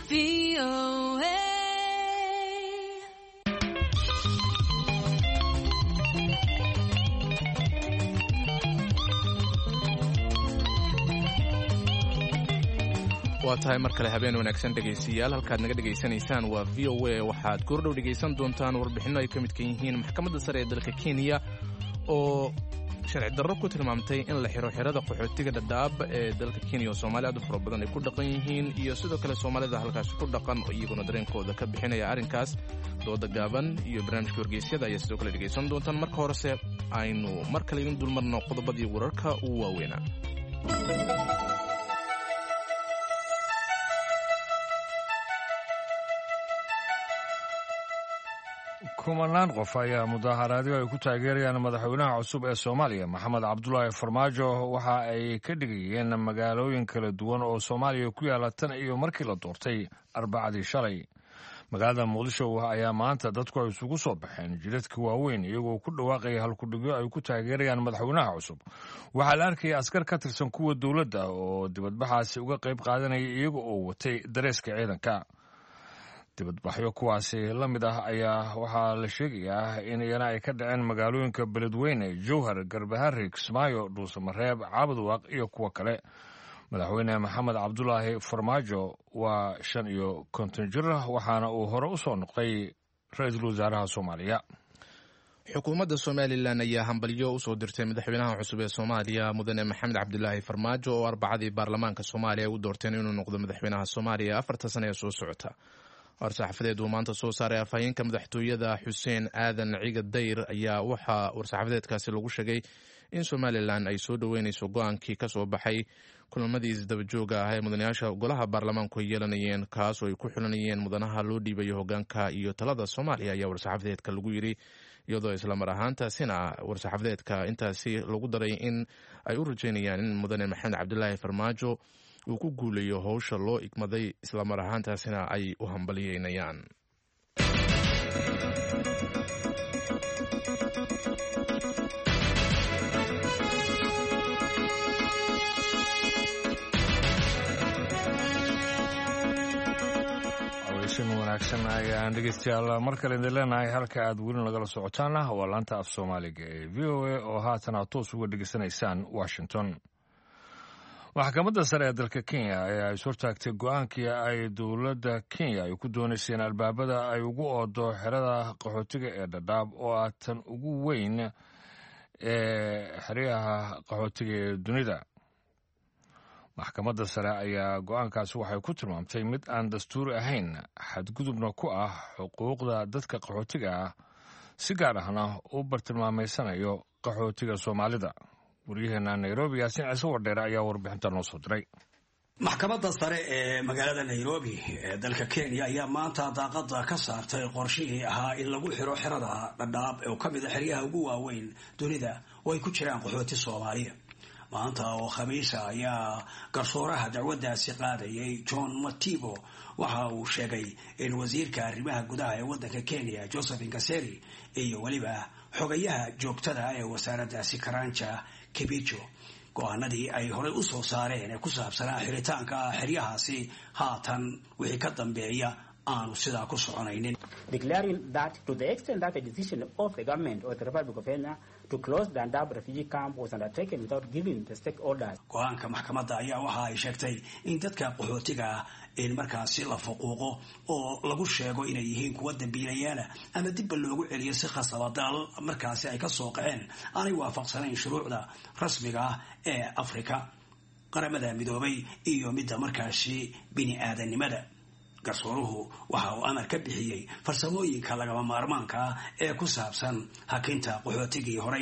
waa tahay mar kale habeen wanaagsan dhegaystayaal halkaad naga dhegaysanaysaan waa v o a waxaad goordhow dhegaysan doontaan warbixinno ay ka midka yihiin maxkamadda sare ee dalka kenya oo sharci darro ku tilmaamtay in la xiro xirada qaxootiga dhadhaab ee dalka kenya oo soomaali aad u fara badan ay ku dhaqan yihiin iyo sidoo kale soomaalida halkaasi ku dhaqan oo iyaguna dareenkooda ka bixinaya arrinkaas dooda gaaban iyo barnaamijka wargeysyada ayaa sidoo kale dhegaysan doontaan marka horese aynu mar kale idin dulmarno qodobadii wararka ugu waaweynaa. kumanaan qof ayaa mudaaharaadyo ay ku taageerayaan madaxweynaha cusub ee soomaaliya maxamed cabdulaahi farmaajo waxa ay ka dhigayeen magaalooyin kala duwan oo soomaaliya ku yaala tan iyo markii la doortay arbacadii shalay. magaalada muqdisho ayaa maanta dadku ay isugu soo baxeen jidadka waaweyn iyagoo ku dhawaaqaya halkudhigyo ay ku taageerayaan madaxweynaha cusub. waxaa la arkaya askar ka tirsan kuwa dowladda oo dibadbaxaasi uga qayb qaadanaya iyaga oo watay dareeska ciidanka. dibadbaxyo kuwaasi la mid ah ayaa waxaa la sheegayaa in iyana ay ka dhaceen magaalooyinka beledweyne, jowhar, garbaharre, kismaayo, dhuusamareeb, caabudwaaq iyo kuwo kale. madaxweyne maxamed cabdulaahi farmaajo waa shan iyo konton jir waxaana uu hore u soo noqday ra-iisul wasaaraha soomaaliya. xukuumadda somalilan ayaa hambalyo u soo dirtay madaxweynaha cusub ee soomaaliya mudane maxamed cabdulaahi farmaajo oo arbacadii baarlamaanka soomaaliya ay u doorteen inuu noqdo madaxweynaha soomaaliya afarta sane ee soo socota. war-saxaafadeed uu maanta soo saaray afhayeenka madaxtooyada xuseen aadan ciga dayr ayaa waxaa war-saxaafadeedkaasi lagu sheegay in somalilan ay soo dhoweynayso go-aankii ka soo baxay kulamadii isdabajooga ah ee mudanayaasha golaha baarlamaanku ay yeelanayeen kaas oo ay ku xulanayeen mudanaha loo dhiibayo hogaanka iyo talada soomaaliya ayaa war-saxaafadeedka lagu yidhi iyadoo islamar ahaantaasina war-saxaafadeedka intaasi lagu daray in ay u rajeynayaan in mudane maxamed cabdulaahi farmaajo uu ku guulayo howsha loo igmaday islamar ahaantaasina ay u hambalyeynayaan. aweysin wanaagsan ayaan dhegeystayaal mar kale idin leenahay halka aad weli nagala socotaana waa laanta af soomaaliga ee v o a oo haatan aad toos uga dhegeysanaysaan washington. maxkamadda sare ee dalka kenya ayaa is hortaagtay go-aankii ay dowladda kenya ay ku doonayseen albaabada ay ugu oodo xerada qaxootiga ee dhadhaab oo ah tan ugu weyn ee xeryaha qaxootiga ee dunida. maxkamadda sare ayaa go-aankaasi waxay ku tilmaamtay mid aan dastuuri ahayn, xadgudubna ku ah xuquuqda dadka qaxootiga ah, si gaar ahna u bartilmaameysanayo qaxootiga soomaalida. waryaheena nairobi yaasin ciise wardheere ayaa warbixinta noo soo diray. maxkamadda sare ee magaalada nairobi ee dalka kenya ayaa maanta daaqada ka saartay qorshihii ahaa in lagu xiro xerada dhadhaab oo ka mid a xeryaha ugu waaweyn dunida oo ay ku jiraan qaxooti soomaaliya. maanta oo khamiisa ayaa garsooraha dacwaddaasi qaadayay john matibo waxa uu sheegay in wasiirka arrimaha gudaha ee waddanka kenya joseph nkaseri iyo weliba xogayaha joogtada ee wasaaraddaasi karanja kibijo go-aanadii ay horey u soo saareen ee ku saabsanaa xiritaanka xeryahaasi haatan wixii ka dambeeya aanu sidaa ku soconaynin. Declaring that to the extent that the decision of the government of the Republic of Kenya to close the Dadaab refugee camp was undertaken without giving the stakeholders. go-aanka maxkamadda ayaa waxa ay sheegtay in dadka qaxootiga in markaasi la fuquuqo oo lagu sheego inay yihiin kuwa dambiilayaala ama dibba loogu celiyo si khasaba dal markaasi ay ka soo qaceen aanay waafaqsanayn shuruucda rasmiga ah ee Afrika, qaramada midoobay iyo midda markaasi bini aadanimada. garsooruhu waxa uu amar ka bixiyey farsamooyinka lagama maarmaanka ah ee ku saabsan hakinta qaxootigii horey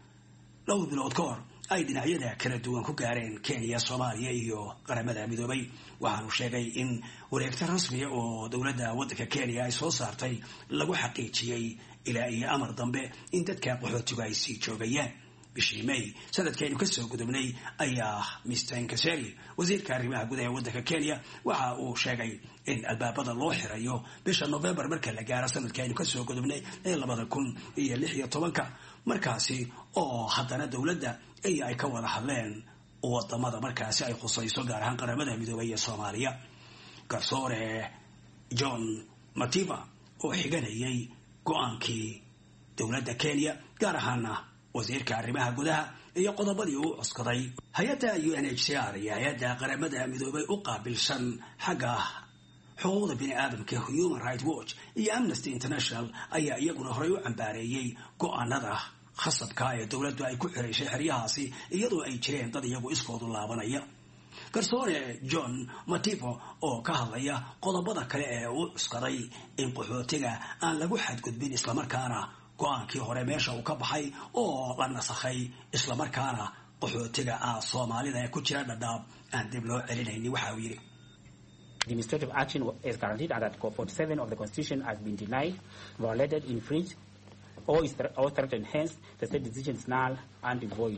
dhowr bilood ka hor ay dhinacyada kala duwan ku gaareen Kenya, Soomaaliya iyo qaramada midoobay. waxaanu sheegay in wareegta rasmiya oo dowladda waddanka Kenya ay soo saartay lagu xaqiijiyey ilaa iyo amar dambe in dadka qaxootiga ay sii joogayaan. bishii May sanadkeenu ka soo gudubnay ayaa mister Nkaseri wasiirka arrimaha gudaha ee waddanka Kenya waxa uu sheegay in albaabada loo xirayo bisha November marka la gaaro sanadkeenu ka soo gudubnay ee labada kun iyo lix iyo tobanka, markaasi oo haddana dowladda ay ka wada hadleen wadamada markaasi ay khusayso gaar ahaan qaramada midoobay ee Soomaaliya. garsoore john matiba oo xiganayay go-aankii dowladda kenya gaar ahaana wasiirka arrimaha gudaha iyo qodobadii uu cuskaday hay-adda u n h c r iyo hay-adda qaramada midoobay u qaabilsan xagga xuquuqda bini aadamka human rights watch iyo amnesty international ayaa iyaguna horey u cambaareeyey go-aanada khasabka ee dowladdu ay ku xiraysay xeryahaasi iyadoo ay jireen dad iyagu iskoodu laabanaya garsoore john matibo oo ka hadlaya qodobada kale ee uu cuskaday in qaxootiga aan lagu xadgudbin islamarkaana go-aankii hore meesha uu ka baxay oo la nasakhay islamarkaana qaxootiga ah soomaalida ee ku jira dhadhaab aan dib loo celinaynin waxa uu yidhi Administrative action is guaranteed under Article forty-seven of the Constitution has been denied, violated, infringed, or is or threatened. Hence, the state decision is null and void.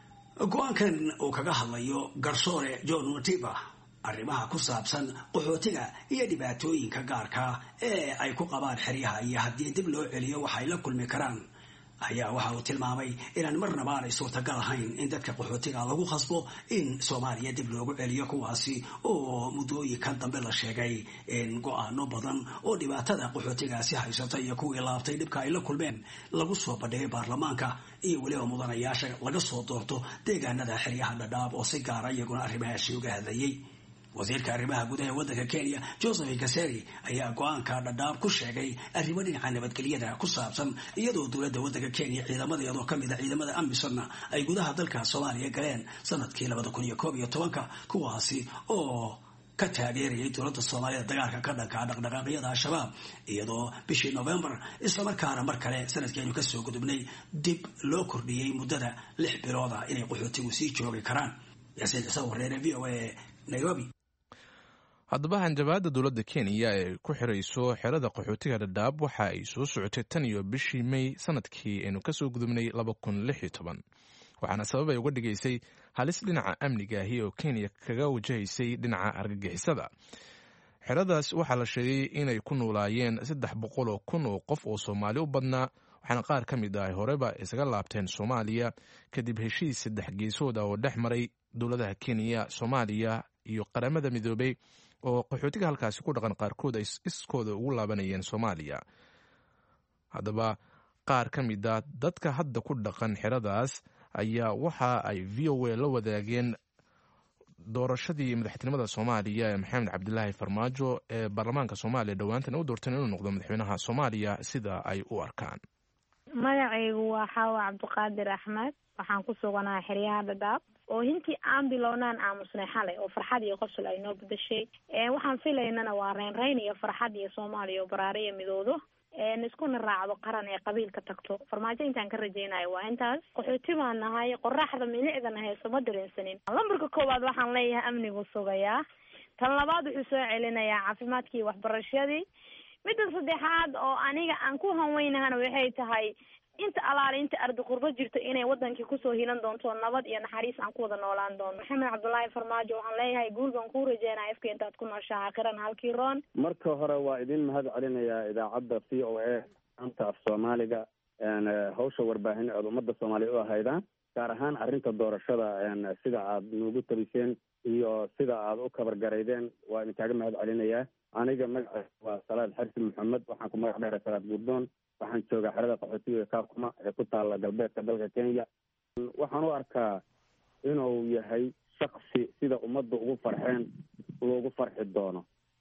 go-aankan uu kaga hadlayo garsoore john matiba arrimaha ku saabsan qaxootiga iyo dhibaatooyinka gaarka ee ay ku qabaan xeryaha iyo haddii dib loo celiyo waxay la kulmi karaan ayaa waxa uu tilmaamay inaan marnaba aanay suurtagal ahayn in dadka qaxootiga lagu khasbo in soomaaliya dib loogu celiyo kuwaasi oo muddooyinkan dambe la sheegay in go-aano badan oo dhibaatada qaxootigaasi haysata iyo kuwii laabtay dhibka ay la kulmeen lagu soo bandhigay baarlamaanka iyo weliba mudanayaasha laga soo doorto deegaanada xeryaha dhadhaab oo si gaara iyaguna arrimahaasi uga hadlayay wasiirka arrimaha gudaha ee waddanka kenya joseph kaseri ayaa go-aanka dhadhaab ku sheegay arrimo dhinaca nabadgelyada ku saabsan iyadoo dowladda waddanka kenya ciidamadeedoo ka mid a ciidamada amisonna ay gudaha dalka soomaaliya galeen sanadkii labada kun iyo koob iyo tobanka kuwaasi oo ka taageerayay dowladda soomaalida dagaalka ka dhanka dhaqdhaqaaqyada al-shabaab iyadoo bishii novembar islamarkaana mar kale sanadkeenu kasoo gudubnay dib loo kordhiyey muddada lix bilooda inay qaxootigu sii joogi karaan yaasiin ciise wareere v o a nairobi haddaba hanjabaadda dowladda kenya ee ku xirayso xerada qaxootiga dhadhaab waxa ay soo socotay tan iyo bishii may sanadkii aynu kasoo gudubnay laba kun lix iyo toban waxaana sabab ay uga dhigaysay halis dhinaca amnigaahi oo kenya kaga wajahaysay dhinaca argagixisada xeradaas waxaa la sheegay inay ku noolaayeen saddex boqol oo kun oo qof oo soomaali u badnaa waxaana qaar ka mid ah horeba isaga laabteen soomaaliya kadib heshiis saddex geesooda oo dhex maray dowladaha kenya soomaaliya iyo qaramada midoobay oo qaxootiga halkaasi ku dhaqan qaarkood ay iskooda ugu laabanayeen soomaaliya haddaba qaar ka mid a dadka hadda ku dhaqan xeradaas ayaa waxa ay v o a la wadaageen doorashadii madaxtinimada soomaaliya ee maxamed cabdilaahi farmaajo ee baarlamaanka soomaaliya dhowaantan u doorteen inuu noqdo madaxweynaha soomaaliya sida ay u arkaan magacaygu waa xaawa cabdiqaadir axmed waxaan ku suganahay xeryaha dhadhaab oo hintii aan bilownaan aamusnay xalay oo farxad iyo qosol ay noo bedashay waxaan filaynana waa reynreyn iyo farxad iyo soomaaliya oo baraariya midoodo iskuna raacdo qaran ee qabiilka tagto farmaajo intaan ka rajaynayo waa intaas qaxooti baan nahay qoraxda milicdana hayso ma dareensanin lambarka koowaad waxaan leeyahay amnigu sugayaa tan labaad wuxuu soo celinayaa caafimaadkii waxbarashadii midda saddexaad oo aniga aan ku hanweynahana waxay tahay inta alaale inta ardi qurbo jirto inay wadankii kusoo hilan doonto nabad iyo naxariis aan ku wada noolaan doono maxamed cabdullaahi farmaajo waxaan leeyahay guul baan kuu rajeynaya afka intaad ku nooshaha qiran halkii roon marka hore waa idin mahad celinayaa idaacadda v o a anta af soomaaliga hawsha warbaahin aad ummadda soomaaliya u ahaydaan gaar ahaan arrinta doorashada sida aad noogu tabiseen iyo sida aad u kabargaraydeen waa idinkaaga mahad celinayaa aniga magaca waa salaad xarsi maxamed waxaan ku magac dheeray salaad gurdoon waxaan joogaa xerada qaxootiga kaakuma ee ku taalla galbeedka dalka kenya waxaan u arkaa inuu yahay shaksi sida ummadda ugu farxeen loogu farxi doono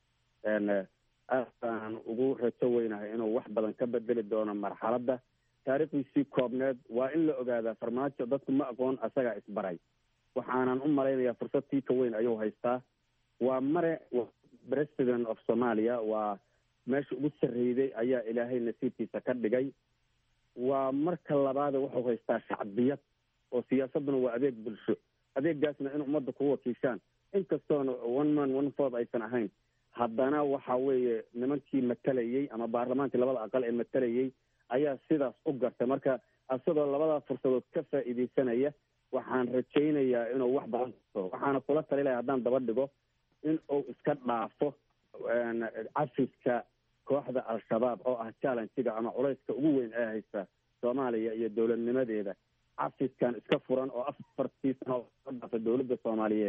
aadaan ugu rajo weynahay inuu wax badan ka bedeli doono marxaladda taariikhdiisii koobneed waa in la ogaadaa farmaajo dadku ma aqoon asagaa isbaray waxaanan u malaynayaa fursad tii ka weyn ayuu haystaa waa mare president of somalia waa meesha ugu sarreeyday ayaa ilaahay nasiibkiisa ka dhigay waa marka labaade wuxuu haystaa shacbiyad oo siyaasadduna waa adeeg bulsho adeeggaasna in ummadda ku wakiishaan inkastoona one man one vote aysan ahayn haddana waxa weeye nimankii matalayey ama baarlamaankii labada aqal ee matalayey ayaa sidaas u gartay marka isagoo labadaa fursadood ka faa'iidaysanaya waxaan rajaynayaa inuu wax badan kasto waxaana kula talilahay haddaan daba dhigo in uu iska dhaafo cafiska kooxda al-shabaab oo ah challengiga ama culayska ugu weyn ee haysta soomaaliya iyo dowladnimadeeda cafiskan iska furan oo afartii sano oo ka dhaafay dowladda soomaaliyeed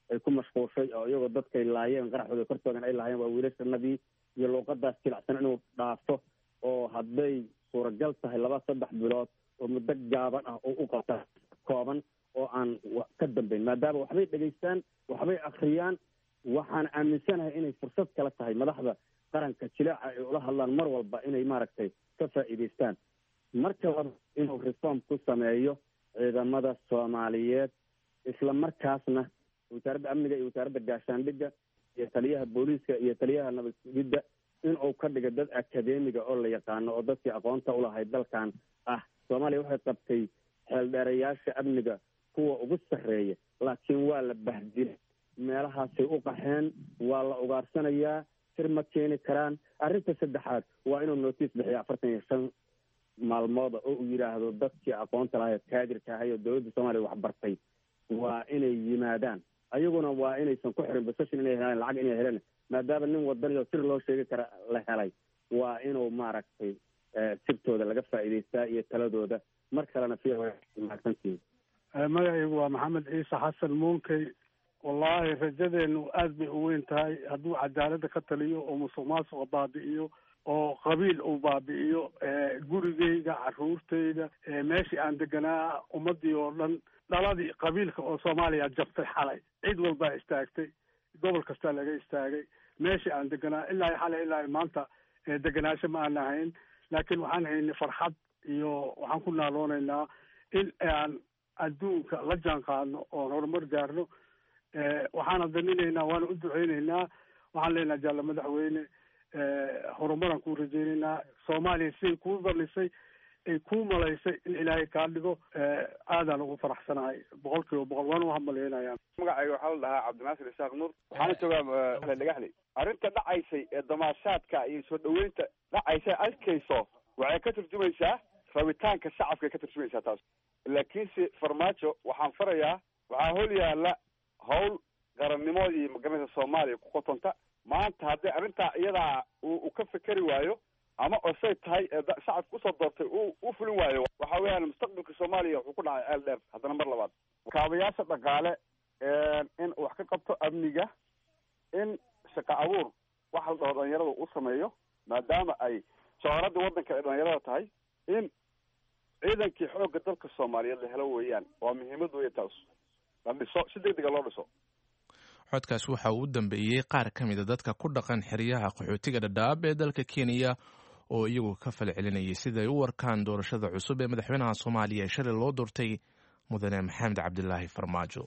ay ku mashquulshay oo iyagoo dadkay laayeen qaraxooda kortoogan ay lahaayeen waa wiilashanadii iyo luuqadaas jilicsan inuu dhaafto oo hadday suuragal tahay laba saddex bilood oo muddo gaaban ah oo u qabta kooban oo aan ka dambayn maadaama waxbay dhegaystaan waxbay akriyaan waxaan aaminsanahay inay fursad kala tahay madaxda qaranka jileeca ay ula hadlaan mar walba inay maaragtay ka faa'iidaystaan marka laba inuu reform ku sameeyo ciidamada soomaaliyeed isla markaasna wasaaradda amniga iyo wasaaradda gaashaandhigga iyo taliyaha booliiska iyo taliyaha nabad sugidda inuu ka dhigo dad akademiga oo la yaqaano oo dadkii aqoonta ulahayd dalkan ah soomaaliya waxay qabtay xeeldheerayaasha amniga kuwa ugu sarreeya laakiin waa la bahdilay meelahaasay u qaxeen waa la ugaarsanayaa sir ma keeni karaan arrinta saddexaad waa inuu notice bixiyo afartan iyo shan maalmooda oo uu yidhaahdo dadkii aqoonta lahayd kaadirka ahay oo dowladda soomaaliya waxbartay waa inay yimaadaan ayaguna waa inaysan ku xirin basashin inay helaan lacag inay heleen maadaama nin wadaniyo sir loo sheegi kara la helay waa inuu maaragtay sirtooda laga faa'iidaystaa iyo taladooda mar kalena fi mahadsantihiin magacaygu waa maxamed ciise xasan muunkey wallaahi rajadeenu aad bay u weyn tahay hadduu cadaaladda ka taliyo oo musuq maasuqa baabi'iyo oo qabiil uu baabi'iyo gurigeyga caruurteyda meeshii aan deganaa ummadii oo dhan dhaladii qabiilka oo soomaaliya jabtay xalay cid walbaa istaagtay gobol kastaa laga istaagay meeshii aan deganaa ilaa xalay ilaa maanta deganaasho ma aan ahayn laakiin waxaan haynay farxad iyo waxaan ku naaloonaynaa in aan adduunka la jaan qaadno oon horumar gaarno waxaana daninaynaa waana u duceynaynaa waxaan leenaha jaalla madaxweyne horumaraan kuu rajeynaynaa soomaaliya siday kuu barlisay ay kuu malaysay in ilaahay kaa dhigo aadaan ugu faraxsanahay boqol kiiba boqol waana u hambalyeynaya magacayga waxaa la dhahaa cabdinaasir isaaq nuur waxaana joogaa dhagaxley arrinta dhacaysay ee damaashaadka iyo soo dhaweynta dhacaysa arkayso waxay ka turjumaysaa rabitaanka shacabkay ka turjumaysaa taas laakiinse farmaajo waxaan farayaa waxaa hol yaala hawl qarannimoodii magaranaysa soomaaliya ku qotonta maanta hadday arrintaa iyadaa uu ka fikeri waayo ama osay tahay shacabka usoo doortay u fulin waayo waxa weeyaan mustaqbalka soomaaliya wuxuu ku dhacay ceel dheer haddana mar labaad kaabayaasha dhaqaale in wax ka qabto amniga in shaqa abuur waxa la dhaho dhalinyarada u sameeyo maadaama ay jooradii waddanka ay dhalinyarada tahay in ciidankii xoogga dalka soomaaliyeed la helo weeyaan waa muhiimad weya taas la dhiso si degdega loo dhiso codkaas waxa uu u dambeeyey qaar ka mid a dadka ku dhaqan xeryaha qaxootiga dhadhaab ee dalka kenya oo iyagu ka fal celinayay siday u warkaan doorashada cusub ee madaxweynaha soomaaliya ee shalay loo doortay mudane maxamed cabdilaahi farmaajo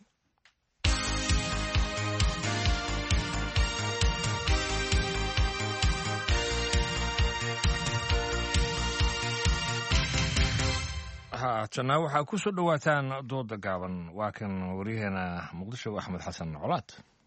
haatana waxaa ku soo dhowaataan dooda gaaban waa kan waryaheena muqdisho axmed xasan colaad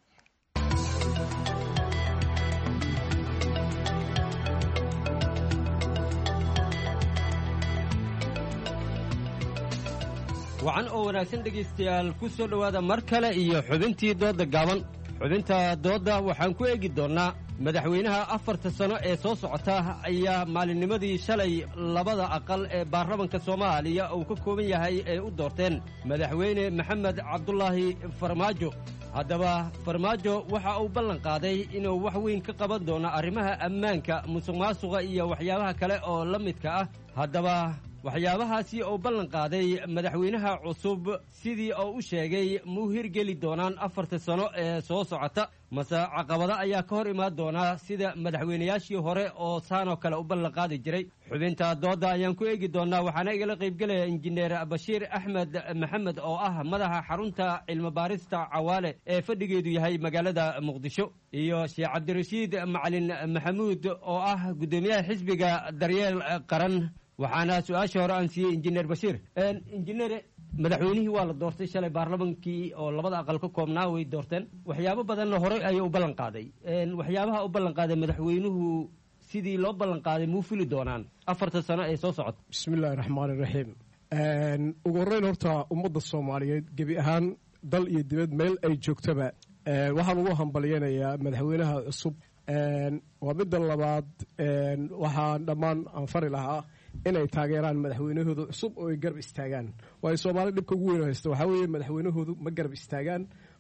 wacan oo wanaagsan dhegaystayaal ku soo dhowaada mar kale iyo xubintii doodda gaaban xubinta doodda waxaan ku eegi doonnaa madaxweynaha afarta sano ee soo socota ayaa maalinnimadii shalay labada aqal ee baarlamanka soomaaliya uu ka kooban yahay ay u doorteen madaxweyne maxamed cabdulaahi farmaajo haddaba farmaajo waxa uu ballan qaaday inuu wax weyn ka qaban doono arrimaha ammaanka musuq maasuqa iyo waxyaabaha kale oo la midka ah haddaba waxyaabahaasi uu ballan qaaday madaxweynaha cusub sidii oo u sheegay muu hirgeli doonaan afarta sano ee soo socota mase caqabado ayaa ka hor imaan doonaa sida madaxweynayaashii hore oo saanoo kale u ballan qaadi jiray xubinta doodda ayaan ku eegi doonnaa waxaana igala qaybgelaya injineer bashiir axmed maxamed oo ah madaxa xarunta cilmibaarista cawaale ee fadhigeedu yahay magaalada muqdisho iyo sheekh cabdirashiid macalin maxamuud oo ah guddoomiyaha xisbiga daryeel qaran waxaana su-aasha hore aan siiyey injineer bashiir injineer madaxweynihii waa la doortay shalay baarlamankii oo labada aqal ka koobnaa way doorteen waxyaabo badanna horey ayuu u ballan qaaday waxyaabaha u ballan qaaday madaxweynuhu sidii loo ballan qaaday muu fuli doonaan afarta sano ee soo socota bismi illaahi raxmaani raxiim ugu horreyn horta ummadda soomaaliyeed gebi ahaan dal iyo dibad meel ay joogtaba waxaan ugu hambalyanayaa madaxweynaha cusub waa midda labaad waxaan dhammaan aan fari lahaa inay taageeraan madaxweynahooda cusub oo ay garab istaagaan waayo soomaali dhibka ugu weyn haysta waxaa weeye madaxweynahoodu ma garab istaagaan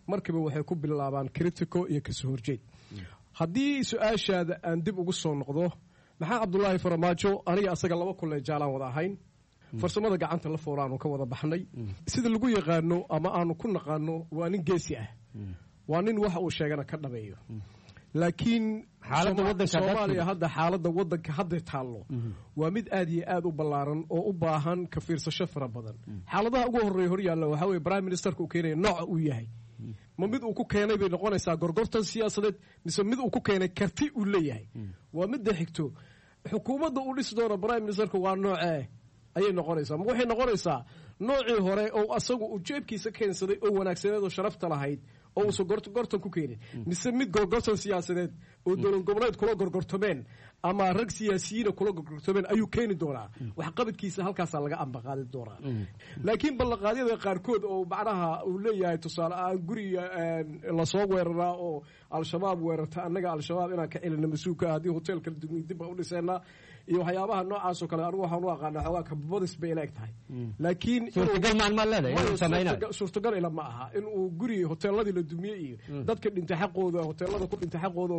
markiiba waxay ku bilaabaan critico iyo kasoo horjeed haddii su-aashaada aan dib ugu soo noqdo maxaa cabdulaahi farmaajo aniga asaga laba kulle jaalaan wada ahayn farsamada gacanta la fool aanu ka wada baxnay sida lagu yaqaano ama aanu ku naqaano waa nin geesi ah waa nin waxa uu sheegana ka dhameeyo laakiin soomaaliya hadda xaaladda waddanka hadday taallo waa mid aad iyo aad u ballaaran oo u baahan ka fiirsasho fara badan xaaladaha ugu horreeya hor yaalla waxaa weye prime ministerka uu keenaya nooca uu yahay ma mid uu ku keenay bay noqonaysaa gorgortan siyaasadeed mise mid uu ku keenay karti uu leeyahay waa midda xigto xukuumadda uu dhisi doono prime ministerka waa noocee ayay noqonaysaa ma waxay noqonaysaa noocii hore oo asagu uu jeebkiisa keensaday oo wanaagsaneed oo sharafta lahayd oo uusan gorgortan ku keenin mise mid gorgortan siyaasadeed oo dowlad goboleed kula gorgortameen ama rag siyaasiyiina kula gorgortameen ayuu keeni doonaa waxqabadkiisa halkaasaa laga ambaqaadi doonaa laakiin ballanqaadyada qaarkood oo macnaha uu leeyahay tusaale ahaan guriga lasoo weeraraa oo al-shabaab weerarta annaga al-shabaab inaan ka celina mas-uulka haddii hoteelka dib baan u dhiseenaa iyo waxyaabaha noocaasoo kale anigu waxaan u aqaana xoogaa kababadis bay ila eg tahay laakiin suurtagal ila ma aha in uu guri hoteeladii la dumiye iyo dadka dhinta xaqooda hoteelada ku dhinta xaqooda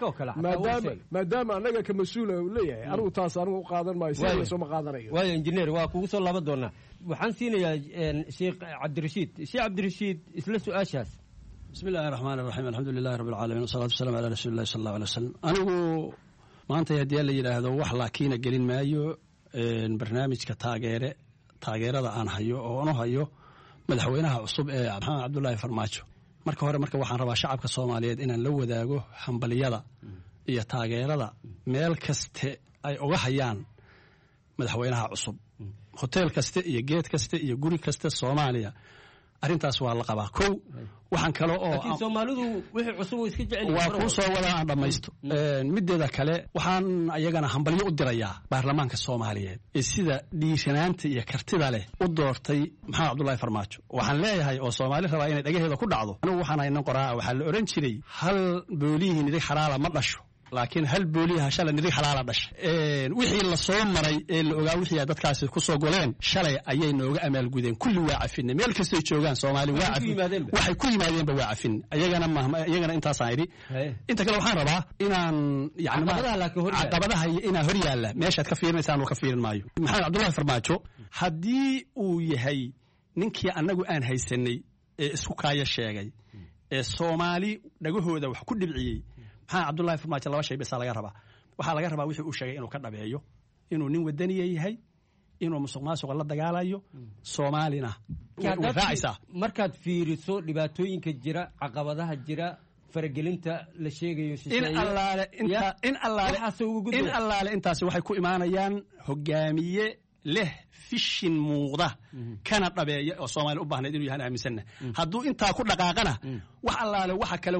maadaama annaga ka mas-uula uu leeyahay anigu taas anigu u qaadan maayo si soo ma qaadanayo waayo injineer waa kugu soo laaban doonaa waxaan siinayaa sheekh cabdirashiid sheekh cabdirashiid isla su-aashaas bismi illaahi raxmaan raxiim alxamdu lilahi rabbi alcaalamiin wasalaatu wasalaam calaa rasuuli illahi sala allahu alay wasalam anigu maanta haddii la yidhaahdo wax laakiina gelin maayo barnaamijka taageere taageerada aan hayo oo aan u hayo madaxweynaha cusub ee maxamed cabdulaahi farmaajo marka hore marka waxaan rabaa shacabka soomaaliyeed inaan la wadaago hambaliyada iyo taageerada meel kaste ay uga hayaan madaxweynaha cusub hotel kaste iyo geed kaste iyo guri kaste Soomaaliya arrintaas waa la qabaa kow waxaan kale oo laakiin Soomaalidu wixii cusub iska jecel waa ku soo wada aan dhamaysto mideeda kale waxaan ayagana hambalyo u dirayaa baarlamaanka Soomaaliyeed ee sida dhiiranaanta iyo kartida leh u doortay maxamed cabdullaahi farmaajo waxaan leeyahay oo Soomaali rabaa inay dhagaheeda ku dhacdo anigu waxaan haynan qoraa waxa la oran jiray hal boolihiin idin xaraala ma dhasho laakiin hal booliyaha shalay nidii xalaala dhashay ee wixii la soo maray ee la ogaa wixii dadkaasi ku soo goleen shalay ayay nooga amaal gudeen kulli waa cafin meel kasta ay joogaan Soomaali waa cafin waxay ku yimaadeen ba waa cafin ayagana ma ayagana intaas ayri inta kale waxaan rabaa inaan yaani caqabadaha inaan hor yaala meeshaad ka fiirinaysaan oo ka fiirin maayo maxamed cabdullaahi farmaajo haddii uu yahay ninkii annagu aan haysanay ee isku kaaya sheegay ee Soomaali dhagahooda wax ku dhibciyay maxaa cabdullaahi farmaajo laba shay bas laga rabaa waxa laga rabaa wixii uu sheegay inuu ka dhabeeyo inuu nin wadaniye yahay inuu musuqmaasuqa la dagaalayo Soomaalina raacaysa markaad fiiriso dhibaatooyinka jira caqabadaha jira faragelinta la sheegayo in allaale inta in allaale in allaale intaas waxay ku imaanayaan hogaamiye leh fishin muuqda kana dhabeeya oo Soomaali u baahnayd inuu yahay aaminsanna hadduu intaa ku dhaqaaqana wax allaale waxa kale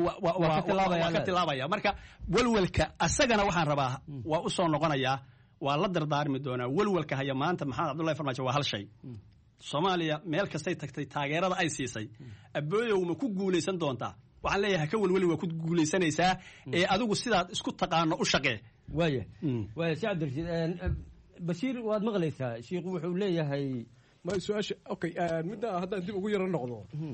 waa ka tilaabaya marka walwalka asagana waxaan rabaa waa u soo noqonayaa waa la dardaarmi doonaa walwalka haya maanta maxamed cabdullaahi farmaajo waa hal shay Soomaaliya meel kastay tagtay taageerada ay siisay abooyow ma ku guuleysan doontaa waxaan leeyahay ka walwali waa ku guuleysanaysaa ee adigu sidaad isku taqaano u shaqee waaya waaya si cabdirashiid bashir waad maqlaysaa sheekhu wuxuu leeyahay ma su'aasha okay midda haddaan dib ugu yara noqdo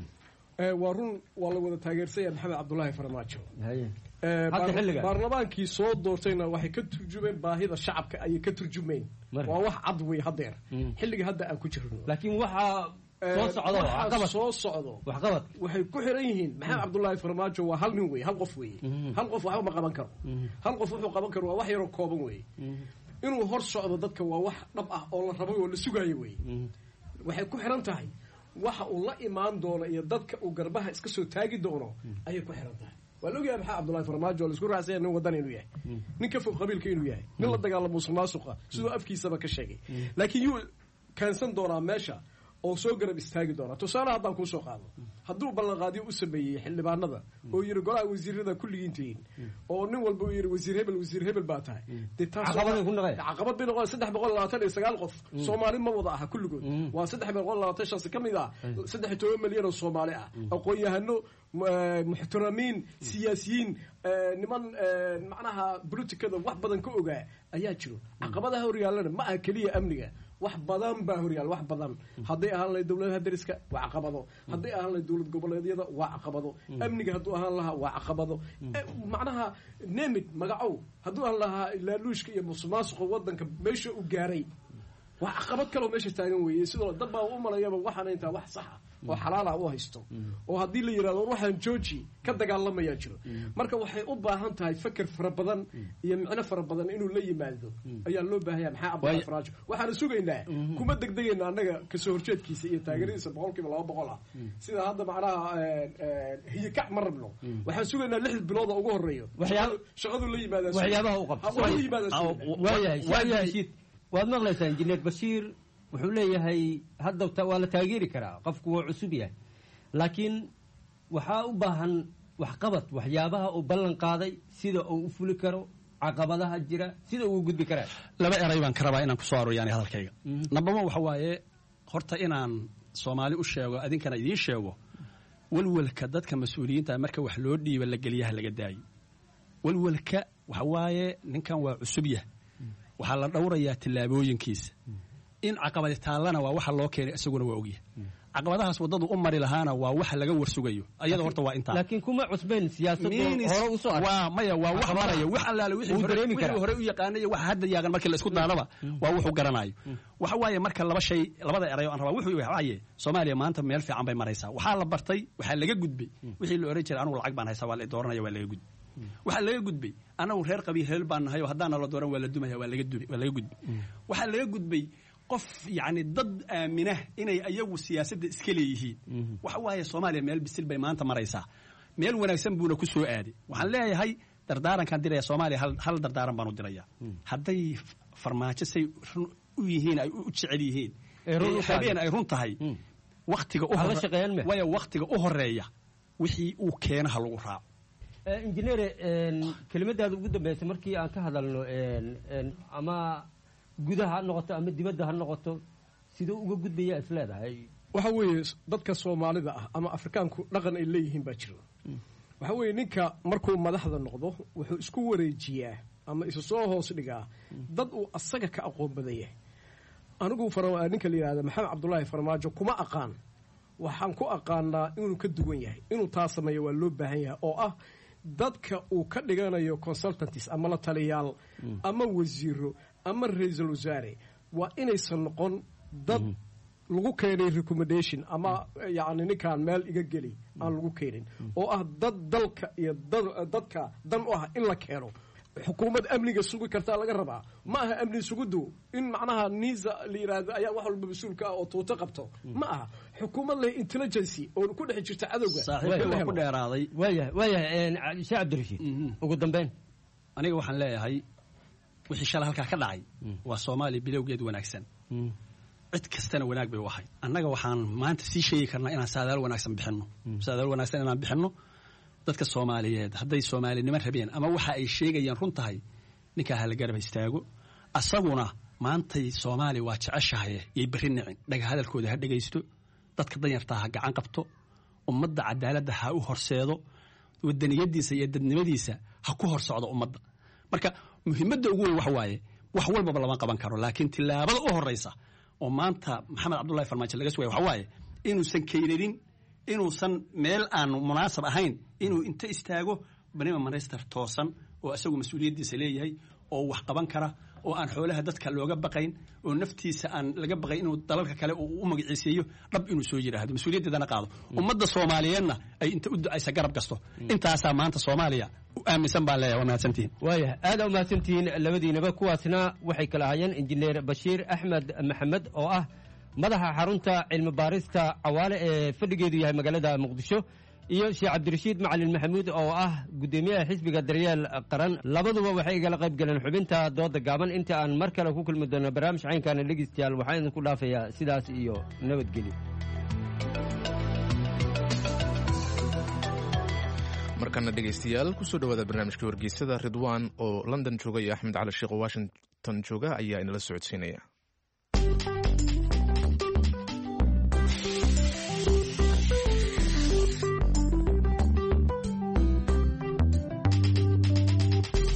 ee waa run waa la wada taageersan maxamed cabdullaahi farmaajo haye baarlamaankii soo doortayna waxay ka turjumeen baahida shacabka ayay ka turjumeen waa wax cad wey hadeer xilliga hadda aan ku jirno laakiin waxa soo socdo waxqabad soo socdo waxqabad waxay ku xiran yihiin maxamed cabdullaahi farmaajo waa hal nin wey hal qof wey hal qof waxba ma qaban karo hal qof wuxuu qaban karo waa wax yaro kooban wey inuu hor socdo dadka waa wax dhab ah oo la rabo oo la sugayo wey waxay ku xiran tahay waxa uu la imaan doono iyo dadka uu garbaha iska soo taagi doono ayay ku xiran tahay waa la ogyahay maxaa cabdullaahi farmaajo oo la isku raacsan nin wadan inuu yahay nin ka fog qabiilka inuu yahay nin la dagaalamo musuqmaasuqa sidoo afkiisaba ka sheegay laakiin yuu kaansan doonaa meesha oo soo garab istaagi doona tusaale haddaan kuu soo qaado hadduu ballanqaadiyo u sameeyey xildhibaanada oo yiri golaha wasiirada kulligiintiin oo nin walba uu yiri wasiir hebel wasiir hebel baa tahay caqabad bay noqon saddex boqol labaatan iyo sagaal qof Soomaali ma wada aha kulligood waa saddex boqol labaatan shan ka mid ah saddex iyo toban milyan oo Soomaali ah aqoon-yahano muxtaramiin siyaasiyiin niman macnaha politikada wax badan ka ogaa ayaa jiro caqabadaha hor yaalana ma aha kaliya amniga wax badan baa horyaal wax badan hadday ahaan lahayd dowladaha dariska waa caqabado hadday ahaan lahayd dowlad goboleedyada waa caqabado amniga hadduu ahaan lahaa waa caqabado macnaha nemid magacow hadduu ahaan lahaa laaluushka iyo musuqmaasuqa wadanka meesha u gaaray waa caqabad kaloo meesha taagan weeye sidoo dad baa u malayaba waxaana intaa wax saxa oo xalaala u haysto oo haddii la yidhahdo waxaan jooji ka dagaalamayaa jiro marka waxay u baahan tahay fakar fara badan iyo micno fara badan inuu la yimaado ayaa loo baahaya maxaa Cabdullaahi Farmaajo waxaanu sugaynaa kuma degdegayna annaga kasoo horjeedkiisa iyo taageeradiisa boqolkiiba laba boqol ah sida hadda macnaha hiyo kac ma rabno waxaan sugaynaa lix bilood oo ugu horeeyo shaqadu la yimaada waxyaabaha u qabto waayahay waad maqlaysaa injineer Bashiir wuxuu leeyahay hadda waa la taageeri karaa qofku waa cusub yahay laakiin waxaa u baahan waxqabad waxyaabaha uu ballan qaaday sida uu u fuli karo caqabadaha jira sida uu gudbi karaa laba eray baan ka rabaa inaan ku soo arooriyaan hadalkayga number one waxa waaye horta inaan Soomaali u sheego adinkana idiin sheego walwalka dadka mas'uuliyiinta marka wax loo dhiibo la geliyaha laga daayo walwalka waxa waaye ninkan waa cusub yahay waxaa la dhowrayaa tillaabooyinkiisa in caqabadi taallana waa waxa loo keenay isaguna waa ogyahay caqabadahaas wadadu u mari lahaana waa waxa laga warsugayo ayada horta waa intaa laakiin kuma cusbeen siyaasadda hore u soo arag waa maya waa wax maraya wax allaale wixii hore u yaqaanay wax hadda yaagan markii la isku daadaba waa wuxuu garanayo waxa waaye marka laba shay labada erayo aan rabaa wuxuu yahay Soomaaliya maanta meel fiican bay maraysaa waxa la bartay waxa laga gudbay wixii la oran jiray anigu lacag baan haysaa waa la dooranaya waa laga gudbay waxa laga gudbay anagu reer qabiil heel baan nahay oo hadana la dooran waa la dumaya waa laga dubi waa laga gudbay waxa laga gudbay qof yani dad aamina inay ayagu siyaasadda iska leeyihiin waxa waaye Soomaaliya meel bisil bay maanta maraysaa meel wanaagsan buuna ku soo aaday waxaan leeyahay dardaarankan diraya Soomaaliya hal hal dardaaran baan u diraya hadday farmaajo say u yihiin ay u jecel yihiin habeen ay run tahay waqtiga u horeeya way waqtiga u horeeya wixii uu keenaha lagu raaco injineer kelimadaada ugu dambeysay markii aan ka hadalno ama gudaha ha noqoto ama dibadda ha noqoto sidoo uga gudbaya isleedahay waxa weeye dadka Soomaalida ah ama Afrikaanku dhaqan ay leeyihiin baa jira waxa weeye ninka markuu madaxda noqdo wuxuu isku wareejiyaa ama isu soo hoos dhigaa dad uu asaga ka aqoon badan yahay anigu faraa ninka la yiraahdo Maxamed Cabdullaahi Farmaajo kuma aqaan waxaan ku aqaanaa inuu ka duwan yahay inuu taas sameeyo waa loo baahan yahay oo ah dadka uu ka dhiganayo consultants ama la taliyaal ama wasiiro ama ra'iisul wasaare waa inaysan noqon dad lagu keenay recommendation ama yaani ninkaan meel iga geli aan lagu keenin oo ah dad dalka iyo dadka dan u ah in la keeno xukuumad amniga sugi karta laga rabaa ma aha amni sugudu in macnaha niisa la yiraahdo ayaa wax walba mas'uulka ah oo tuuto qabto ma aha xukuumad leh intelligence oo ku dhex jirta cadawga saaxiibka ku dheeraaday waya waya Sheekh Cabdirashiid ugu dambeyn aniga waxaan leeyahay wixii shalay halka ka dhacay waa Soomaali bilowgeed wanaagsan cid kastana wanaag bay u ahay annaga waxaan maanta sii sheegi karnaa inaan saadaal wanaagsan bixinno saadaal wanaagsan inaan bixinno dadka Soomaaliyeed hadday Soomaalinimo rabeen ama waxa ay sheegayaan run tahay ninka hal garab istaago asaguna maantay Soomaali waa jeceshahay ay bari nicin dhaga hadalkooda ha dhageysto dadka danyarta ha gacan qabto ummadda cadaaladda ha u horseedo wadaniyadiisa iyo dadnimadiisa ha ku horsocdo ummadda marka muhiimadda ugu weyn wax waaye wax walba lama qaban karo laakiin tilaabada u horeysa oo maanta Maxamed Cabdullaahi Farmaajo laga sugay wax waaye inuusan keenin inuusan meel aan munaasab ahayn inuu inta istaago banima minister toosan oo asagu mas'uuliyadiisa leeyahay oo wax qaban kara oo aan xoolaha dadka looga baqayn oo naftiisa aan laga baqay inuu dalalka kale uu u magaciiseeyo dhab inuu soo yiraahdo mas'uuliyadana qaado ummadda Soomaaliyeedna ay inta u ducaysa garab gasto intaasa maanta Soomaaliya aaminsan baa leeyahay waa mahadsantiin waaya aad u mahadsantiin labadiinaba kuwaasna waxay kala hayeen injineer Bashiir Axmed Maxamed oo ah madaxa xarunta cilmi baarista Cawaale ee fadhigeedu yahay magaalada Muqdisho iyo Sheekh Cabdirashiid Macalin Maxamuud oo ah gudoomiyaha xisbiga Daryeel Qaran labaduba waxay igala qayb galeen xubinta dooda gaaban inta aan mar kale ku kulmi doono barnaamij caynkan dhageystayaal waxaan idinku dhaafayaa sidaas iyo nabadgelyo markana dhegeystayaal kusoo dhawaada barnaamijka wargeysada Ridwaan oo London jooga iyo Axmed Cali Sheekh oo Washington jooga ayaa inala socodsiinaya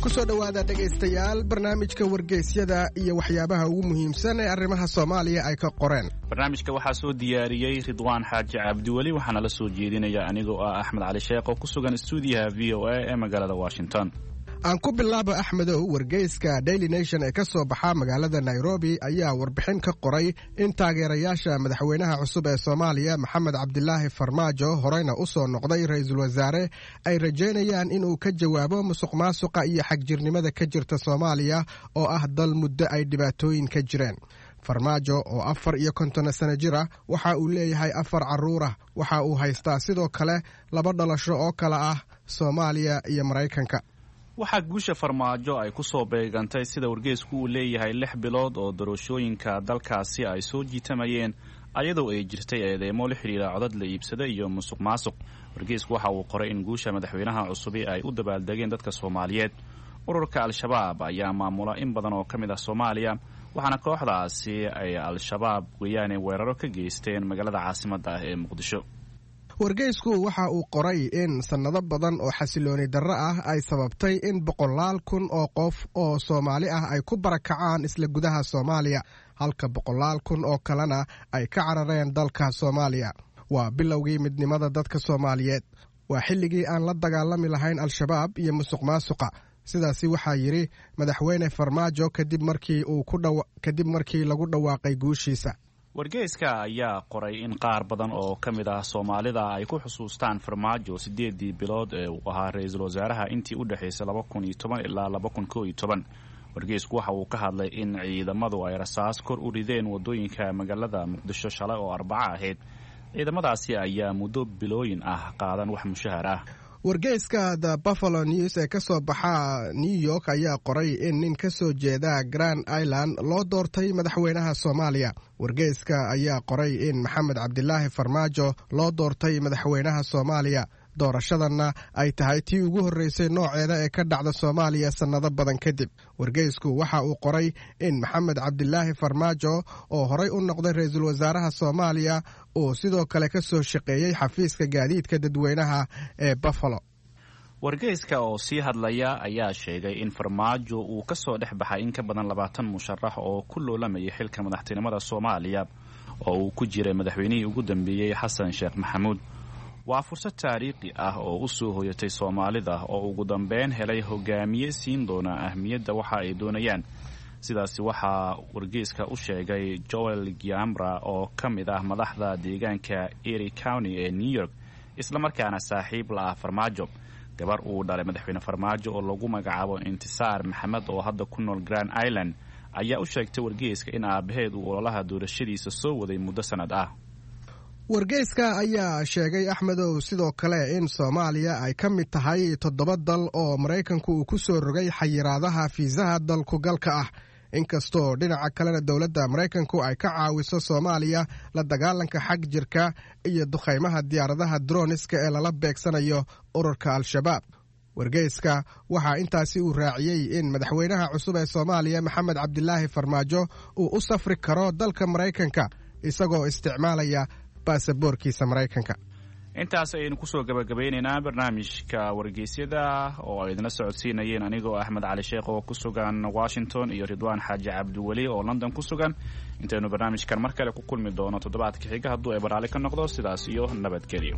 kusoo dhowaada dhegaystayaal barnaamijka wargeysyada iyo waxyaabaha ugu muhiimsan ee arrimaha soomaaliya ay ka qoreen. barnaamijka waxaa soo diyaariyey ridwaan xaaji cabdiweli waxaana la soo jeedinaya anigoo ah axmed cali sheekh oo ku sugan stuudiyaha v o a ee magaalada washington. aan ku bilaabo axmedow, wargeyska daily nation ee ka soo baxa magaalada nairobi ayaa warbixin ka qoray in taageerayaasha madaxweynaha cusub ee soomaaliya maxamed cabdilaahi farmaajo horeyna u soo noqday ra-iisul wasaare ay rajaynayaan inuu ka jawaabo musuq maasuqa iyo xagjirnimada ka jirta soomaaliya oo ah dal muddo ay dhibaatooyin ka jireen. farmaajo oo afar iyo konton sano jir ah waxa uu leeyahay afar carruur ah, waxa uu haystaa sidoo kale laba dhalasho oo kale ah soomaaliya iyo maraykanka. waxaa guusha farmaajo ay ku soo beegantay sida wargeysku uu leeyahay lix bilood oo doorashooyinka dalkaasi ay soo jiitamayeen ayadoo ay jirtay eedeymo la xidhiira codad la iibsada iyo musuq maasuq. wargeysku waxa uu qoray in guusha madaxweynaha cusubi ay u dabaaldegeen dadka soomaaliyeed. ururka al-shabaab ayaa maamula in badan oo ka mid ah soomaaliya, waxaana kooxdaasi ay al-shabaab weeyaane weeraro ka geysteen magaalada caasimadda ah ee muqdisho. wargeysku waxa uu qoray in sannado badan oo xasilooni darro ah ay sababtay in boqolaal kun oo qof oo soomaali ah ay ku barakacaan isla gudaha soomaaliya, halka boqolaal kun oo kalena ay ka carareen dalka soomaaliya. waa bilowgii midnimada dadka soomaaliyeed. waa xilligii aan la dagaalami lahayn al-shabaab iyo musuq maasuqa. sidaasi waxaa yidhi madaxweyne farmaajo kadib markii uu ku dhawa kadib markii lagu dhawaaqay guushiisa. wargeyska ayaa qoray in qaar badan oo ka mid ah soomaalida ay ku xusuustaan farmaajo siddeedii bilood ee uu ahaa ra-iisul wasaaraha intii u dhexaysay laba kun iyo toban ilaa laba kun koob iyo toban. wargeysku waxa uu ka hadlay in ciidamadu ay rasaas kor u rideen waddooyinka magaalada muqdisho shalay oo arbaco ahayd. ciidamadaasi ayaa muddo bilooyin ah qaadan wax mushahar ah. wargeyska the buffalo news ee ka soo baxa new york ayaa qoray in nin ka soo jeeda grand island loo doortay madaxweynaha soomaaliya. wargeyska ayaa qoray in maxamed cabdilaahi farmaajo loo doortay madaxweynaha soomaaliya. doorashadanna ay tahay tii ugu horreysay nooceeda ee ka dhacda soomaaliya sannado badan kadib. wargeysku waxa uu qoray in maxamed cabdilaahi farmaajo oo horay u noqday ra-iisul wasaaraha soomaaliya uu sidoo kale ka soo shaqeeyey xafiiska gaadiidka dadweynaha ee buffalo. wargeyska oo sii hadlaya ayaa sheegay in farmaajo uu ka soo dhex baxay in ka badan labaatan musharax oo ku loolamayay xilka madaxtinimada soomaaliya oo uu ku jiray madaxweynihii ugu dambeeyey xasan sheekh maxamuud. waa fursad taariikhi ah oo u soo hoyatay soomaalida oo ugu dambeyn helay hogaamiye siin doona ahmiyadda waxa ay doonayaan. sidaasi waxaa wargeyska u sheegay joel giamra oo ka mid ah madaxda deegaanka erie county ee new york, islamarkaana saaxiib la ah farmaajo. gabar uu dhalay madaxweyne farmaajo oo lagu magacaabo intisaar maxamed oo hadda ku nool grand island ayaa u sheegtay wargeyska in aabaheed uu ololaha doorashadiisa soo waday muddo sannad ah. wargeyska ayaa sheegay axmedow sidoo kale in soomaaliya ay ka mid tahay toddoba dal oo maraykanku uu ku soo rogay xayiraadaha fiisaha dalkugalka ah, inkastoo dhinaca kalena dowladda maraykanku ay ka caawiso soomaaliya la dagaalanka xag jirka iyo duqaymaha diyaaradaha droniska ee lala beegsanayo ururka al-shabaab. wargeyska waxaa intaasi uu raaciyey in madaxweynaha cusub ee soomaaliya maxamed cabdilaahi farmaajo uu u safri karo dalka maraykanka isagoo isticmaalaya baasaboorkiisa maraykanka. intaas ayaynu kusoo gabagabeynaynaa barnaamijka wargeysyada oo ay idinla socodsiinayeen anigoo axmed cali sheekh oo ku sugan washington iyo ridwaan xaaji cabdiweli oo london ku sugan. intaynu barnaamijkan mar kale ku kulmi doono toddobaadka xiga hadduu ay baraali ka noqdo. sidaas iyo nabadgelyo.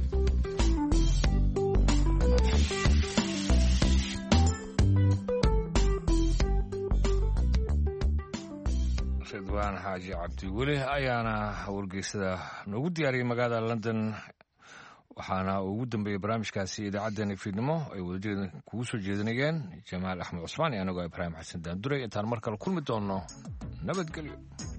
ridwaan xaaji cabdiweli ayaana wargeysada noogu diyaariyey magaalada london, waxaana ugu dambeeyey barnaamijkaasi idaacaddeen fiidnimo ay wadajeeda kugu soo jeedinayeen jamaal axmed cusmaan iyo anigoo ibraahim xasan daanduray. intaan mar kale kulmi doonno nabadgelyo.